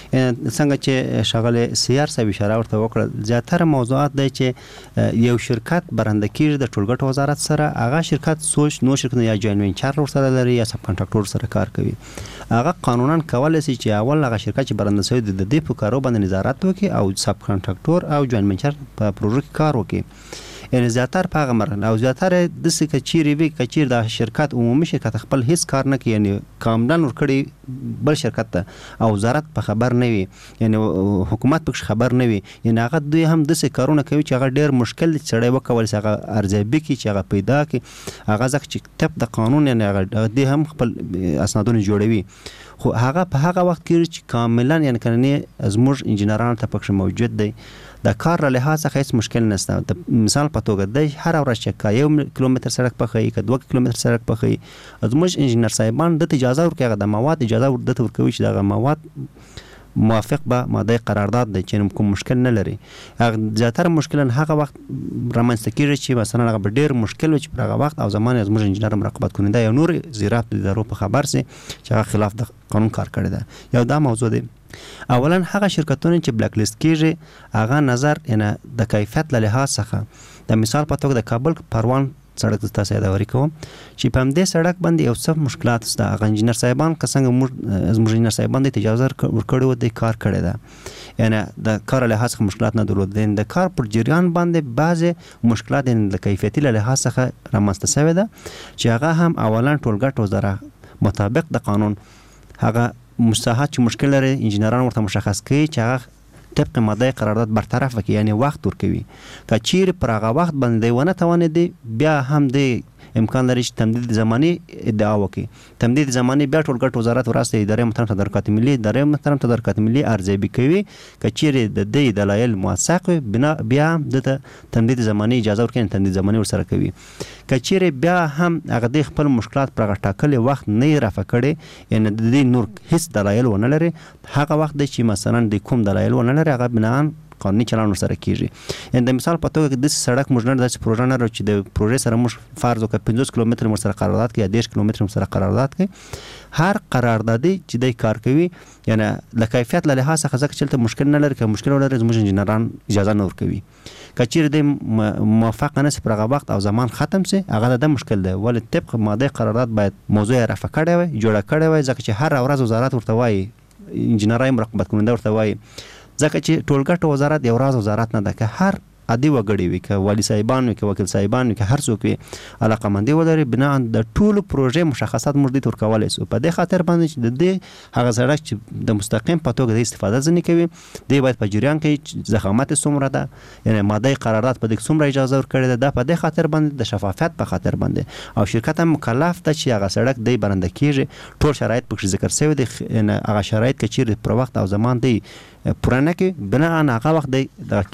Speaker 24: څنګه چې شغله سیار صاحب اشاره ورته وکړه، زیاتره موضوعات دی چې یو شرکت برنده کیږي د ټولګټو وزارت سره، هغه شرکت سوچ نو شرکت یا جوین وینچر ورسره لري یا سب کانټراکټور سره کار کوي. هغه قانونا کولای شي چې اول هغه شرکت چې برنده شوی د دې په کارو باندې نظارت وکړي او سب کانټراکټور او جوین وینچر په پروژه کې کار وکړي. یعنی زیاتره په هغه مرحله او زیاتره د څه کچيري وی کچیر د شرکت عمومي شرکت خپل هیڅ کار نه کوي، یعنی کامدان ور کړی بل شرکت ته او وزارت په خبر نه وي، یعنی حکومت په خبر نه وي، یعنی هغه دوی هم د څه کارونه کوي چې هغه ډیر مشکل چړې وکول چې هغه ارزیابي کی چې هغه پیدا کی هغه ځکه چې طب د قانون یعنی هغه دوی هم خپل اسنادونه جوړوي. خو هغه په هغه وخت کې چې کاملا یعنی کنه زموږ انجنیران ته پکښ موجود دی د کار له لحاظ څخه هیڅ مشکل نشته. مثال په توګه د هر ورځ چې یو کیلومتر سړک پخې که دوه کیلومتر سړک پخې زموږ انجنیر صاحبان د اجازه ورکړي د مواد اجازه ورته ورکوي چې دغه مواد موافق به ماده قرارداد دی چې کوم مشکل نه لري. زیاتره مشکل هغه وخت رامنځته کیږي چې مثلا هغه ډیر مشکل وي چې هغه وخت او زمان زموږ انجنیر مراقبت کننده یا نور زیرات د ادارو په خبر سي چې هغه خلاف د قانون کار کړی دی. یو دا موضوع دی. اولا هغه شرکتونه چې بلیک لیست کیږي هغه نظر یعنی د کیفیت له لحاظ څخه د مثال په توګه د کابل پروان سړک تاسو یادوري کوم چې په همدې سړک باندې یو څه مشکلات شته. هغه انجنیر صاحبان که څنګه موږ زموږ انجنیر صاحبان د اجازه ورکړو د کار کړی ده، یعنی د کار له لحاظ مشکلات نه درلود، د کار پر جریان باندې بعض مشکلات د کیفیتي له لحاظ څخه رامنځته شوی ده چې هغه هم اولا ټولګټ وزارت مطابق د قانون هغه مستحق چې مشکل لري انجنیران ورته مشخص کوي چې هغه طبق ماده قرارداد برطرف وکړي، یعنی وخت ورکوي. که چیرې پر هغه وخت باندې ونه توانېدي بیا هم د امکان لري چې تمدید زمانی ادعا وکړي. تمدید زمانی بیا ټولګټ وزارت وراسته ادارې محترم تدارکات ملي ادارې محترم تدارکات ملي ارزیابي کوي. که چیرې د دې دلایل موثق وي بنا بیا د تمدید زمانی اجازه ورکړي، تمدید زمانی ورسره کوي. که چیرې بیا هم هغه د خپل مشکلات پر ټاکلي وخت نه رافع کړي، یعنی د دې نور هیڅ دلایل ونه لري، هغه وخت چې مثلا د کوم دلایل ونه لري هغه بنا قانوني چلند ورسره کیږي. یعنی د مثال په توګه د سړک موږ نه د پروژه نه چې د پروژې سره موږ فرض وکړو پنځوس کیلومتر موږ سره قرارداد کوي یا دېرش کیلومتر موږ سره قرارداد کوي. هر قراردادي چې د کار کوي یعنی د کیفیت له لحاظ څخه ځکه چې مشکل نه لري، که مشکل ولري زموږ انجنیران اجازه نه ورکوي. که چیرې د موافق نه سي پر هغه وخت او زمان ختم سي هغه د مشکل دی، ولې طبق ماده قرارداد باید موضوع رافع کړی وي، جوړه کړی وي، ځکه چې هر ورځ وزارت ورته وایي، انجنیرای مراقبت کننده ورته وایي، ځکه چې ټولګټ وزارت یو راز وزارت نه ده. که هر عادي وګړي وي، که والی صاحبان وي، که وکیل صاحبان وي، که هر څوک وي علاقمندي ولري بنا د ټولو پروژې مشخصات موږ دې ورکولی سو. په دې خاطر باندې چې د دې هغه سړک چې د مستقیم په توګه د استفاده ځنې کوي دی باید په جریان کې ضخامت څومره ده، یعنی ماده قرارداد په دې څومره اجازه ورکړې ده، دا په دې خاطر باندې د شفافیت په خاطر باندې او شرکت هم مکلف ده چې هغه سړک دی برنده کیږي. ټول شرایط پکې ذکر شوی دي، یعنی هغه شرایط کې چې پر وخت او زمان دی پرانه کې بنا هغه وخت دی د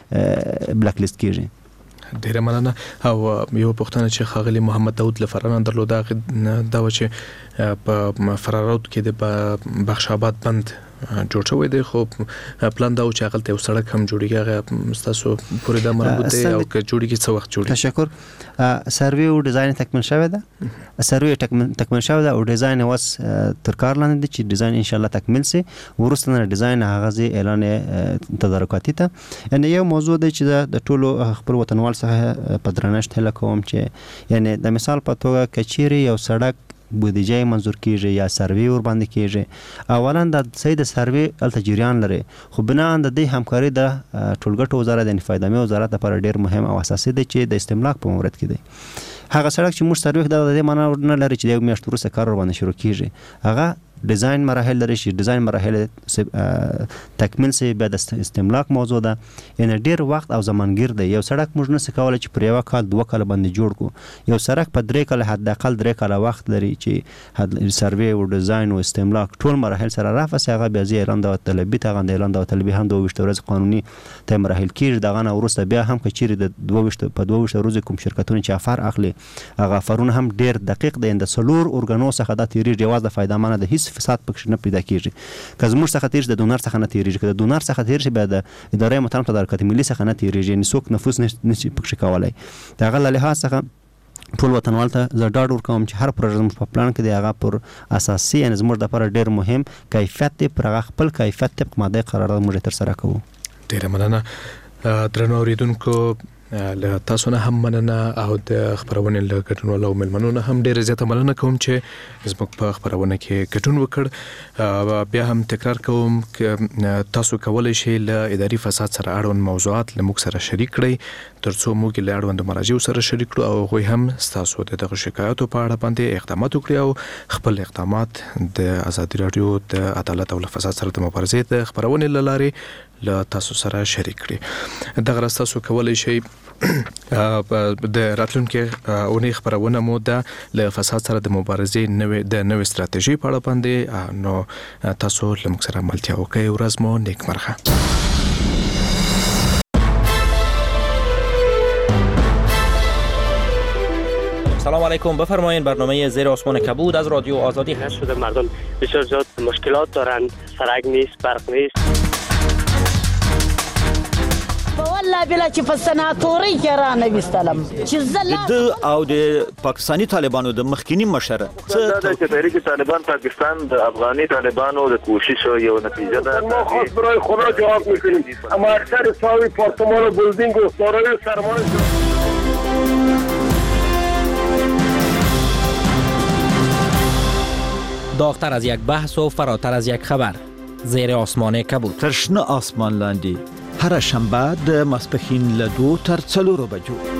Speaker 24: کیږي بلیک لیست کیږي.
Speaker 4: ډیره مننه. او یو پوښتنه چې خاغلی محمد داود لفران درلوده دا و چې په فرارود کې د بخش آباد بند جوړ شوی دی، خو پلان دا و چې هغه ته یو سړک هم جوړیږي، هغه تاسو پورې دا مربوط دی او که جوړیږي څه وخت جوړیږي؟
Speaker 24: تشکر. سروي او ډیزاین تکمیل شوی ده، سروي تکمیل شوی ده او ډیزاین اوس تر کار لاندې دی چې ډیزاین ان شاء الله تکمیل سي. ورسته نه ډیزاین هغه زی اعلان تدارکاتي ته. یعنی یو موضوع دی چې د ټولو خپل وطنوال څخه په درنښت هله کوم چې یعنی د مثال په توګه کچيري یو سړک بودیجه منظور کیږي یا سروې ور باندې کیږي. اولا د سید سروې الته جریان لري، خو بنا د دې همکاري د ټولګټو وزارت د انفادامي وزارت لپاره ډیر مهم او اساسي دی چې د استملاک په مورد کې دی. هغه سړک چې موږ سروې د دې معنی نه لري چې د یو میاشت وروسته کار ور باندې شروع کیږي. هغه ډیزاین مراحل لري چې ډیزاین مراحل تکمیل سي بیا د استملاک موضوع ده، یعنی ډیر وخت او زمانګیر دی. یو سړک موږ نه سکوله چې پر یو کال دوه کال باندې جوړ کو. یو سړک په درې کال حد اقل درې کال وخت لري چې سروې او ډیزاین او استملاک ټول مراحل سره رافس هغه بیا زی اعلان د طلبي ته غند اعلان د طلبي هم دوه وشت ورځ قانوني ته مراحل کیږي. دغه نه ورسته بیا هم کچيري د دوه وشت په دوه وشت ورځ کوم شرکتونه چې افر اخلي هغه افرونه هم ډیر دقیق دي. د سلور اورګانو څخه د تیری جواز د فائدہ مانه د هیڅ فساد پکښ نه پیدا کیږي. که زموږ څخه تیر د ډونر څخه نه تیریږي، که د ډونر څخه تیر شي بیا د ادارې محترم تدارکات ملي څخه نه تیریږي، یعنی څوک نفوذ نشي پکښ کولای. دغه له لحاظ څخه ټول وطنوال ته زه ډاډ ورکوم چې هر پروژه په پلان کې دی هغه پر اساسي یعنی زموږ د لپاره ډیر مهم کیفیت دی، پر هغه خپل کیفیت طبق ماده قرارداد موږ تر سره کوو.
Speaker 4: ډیره مننه درنو اوریدونکو، له تاسو نه هم مننه او د خبرونه له ګډونوالو او ملمنو نه هم ډیره زیاته مننه کوم چې زموږ په خبرونه کې ګډون وکړ. بیا هم تکرار کوم چې تاسو کولای شئ له اداري فساد سره اړوند موضوعات له موږ سره شریک کړئ ترڅو موږ له اړوند مراجعو سره شریک کړو او هغوی هم تاسو د دغه شکایتو په اړه باندې اقدامات وکړي او خپل اقدامات د ازادي راډیو د عدالت او فساد سره د مبارزې د خبرونه له لارې له تاسو سره شریک کړي. دغه راز تاسو کولای شئ د راتلونکي اونۍ خبرونه مو د له فساد سره د مبارزې نوې د نوې ستراتیژي په اړه باندې نو تاسو له موږ سره ملتیا وکړئ. ورځ مو نیکمرغه.
Speaker 15: سلام علیکم، بفرمایید. برنامه زیر آسمان کبود از رادیو آزادی هست.
Speaker 10: شده مردم بسیار زیاد مشکلات دارند، سرک نیست، برق نیست.
Speaker 11: والله بلا چې په سناتوري کې را نه وستلم چې زله
Speaker 12: د او د پاکستانی طالبانو د مخکینی مشر
Speaker 13: څه د تحریک طالبان پاکستان د افغاني طالبانو د کوشش یو نتیجه ده.
Speaker 25: ما خاص برای خدا جواب میکنیم، اما اکثر ساوی پارتمان و بلدینگ و سارای سرمان
Speaker 15: داغتر از یک بحث و فراتر از یک خبر. زیر آسمان کبود.
Speaker 12: ترشنه آسمان لاندی هر شنبه د ماسپښین له دوه تر څلورو بجو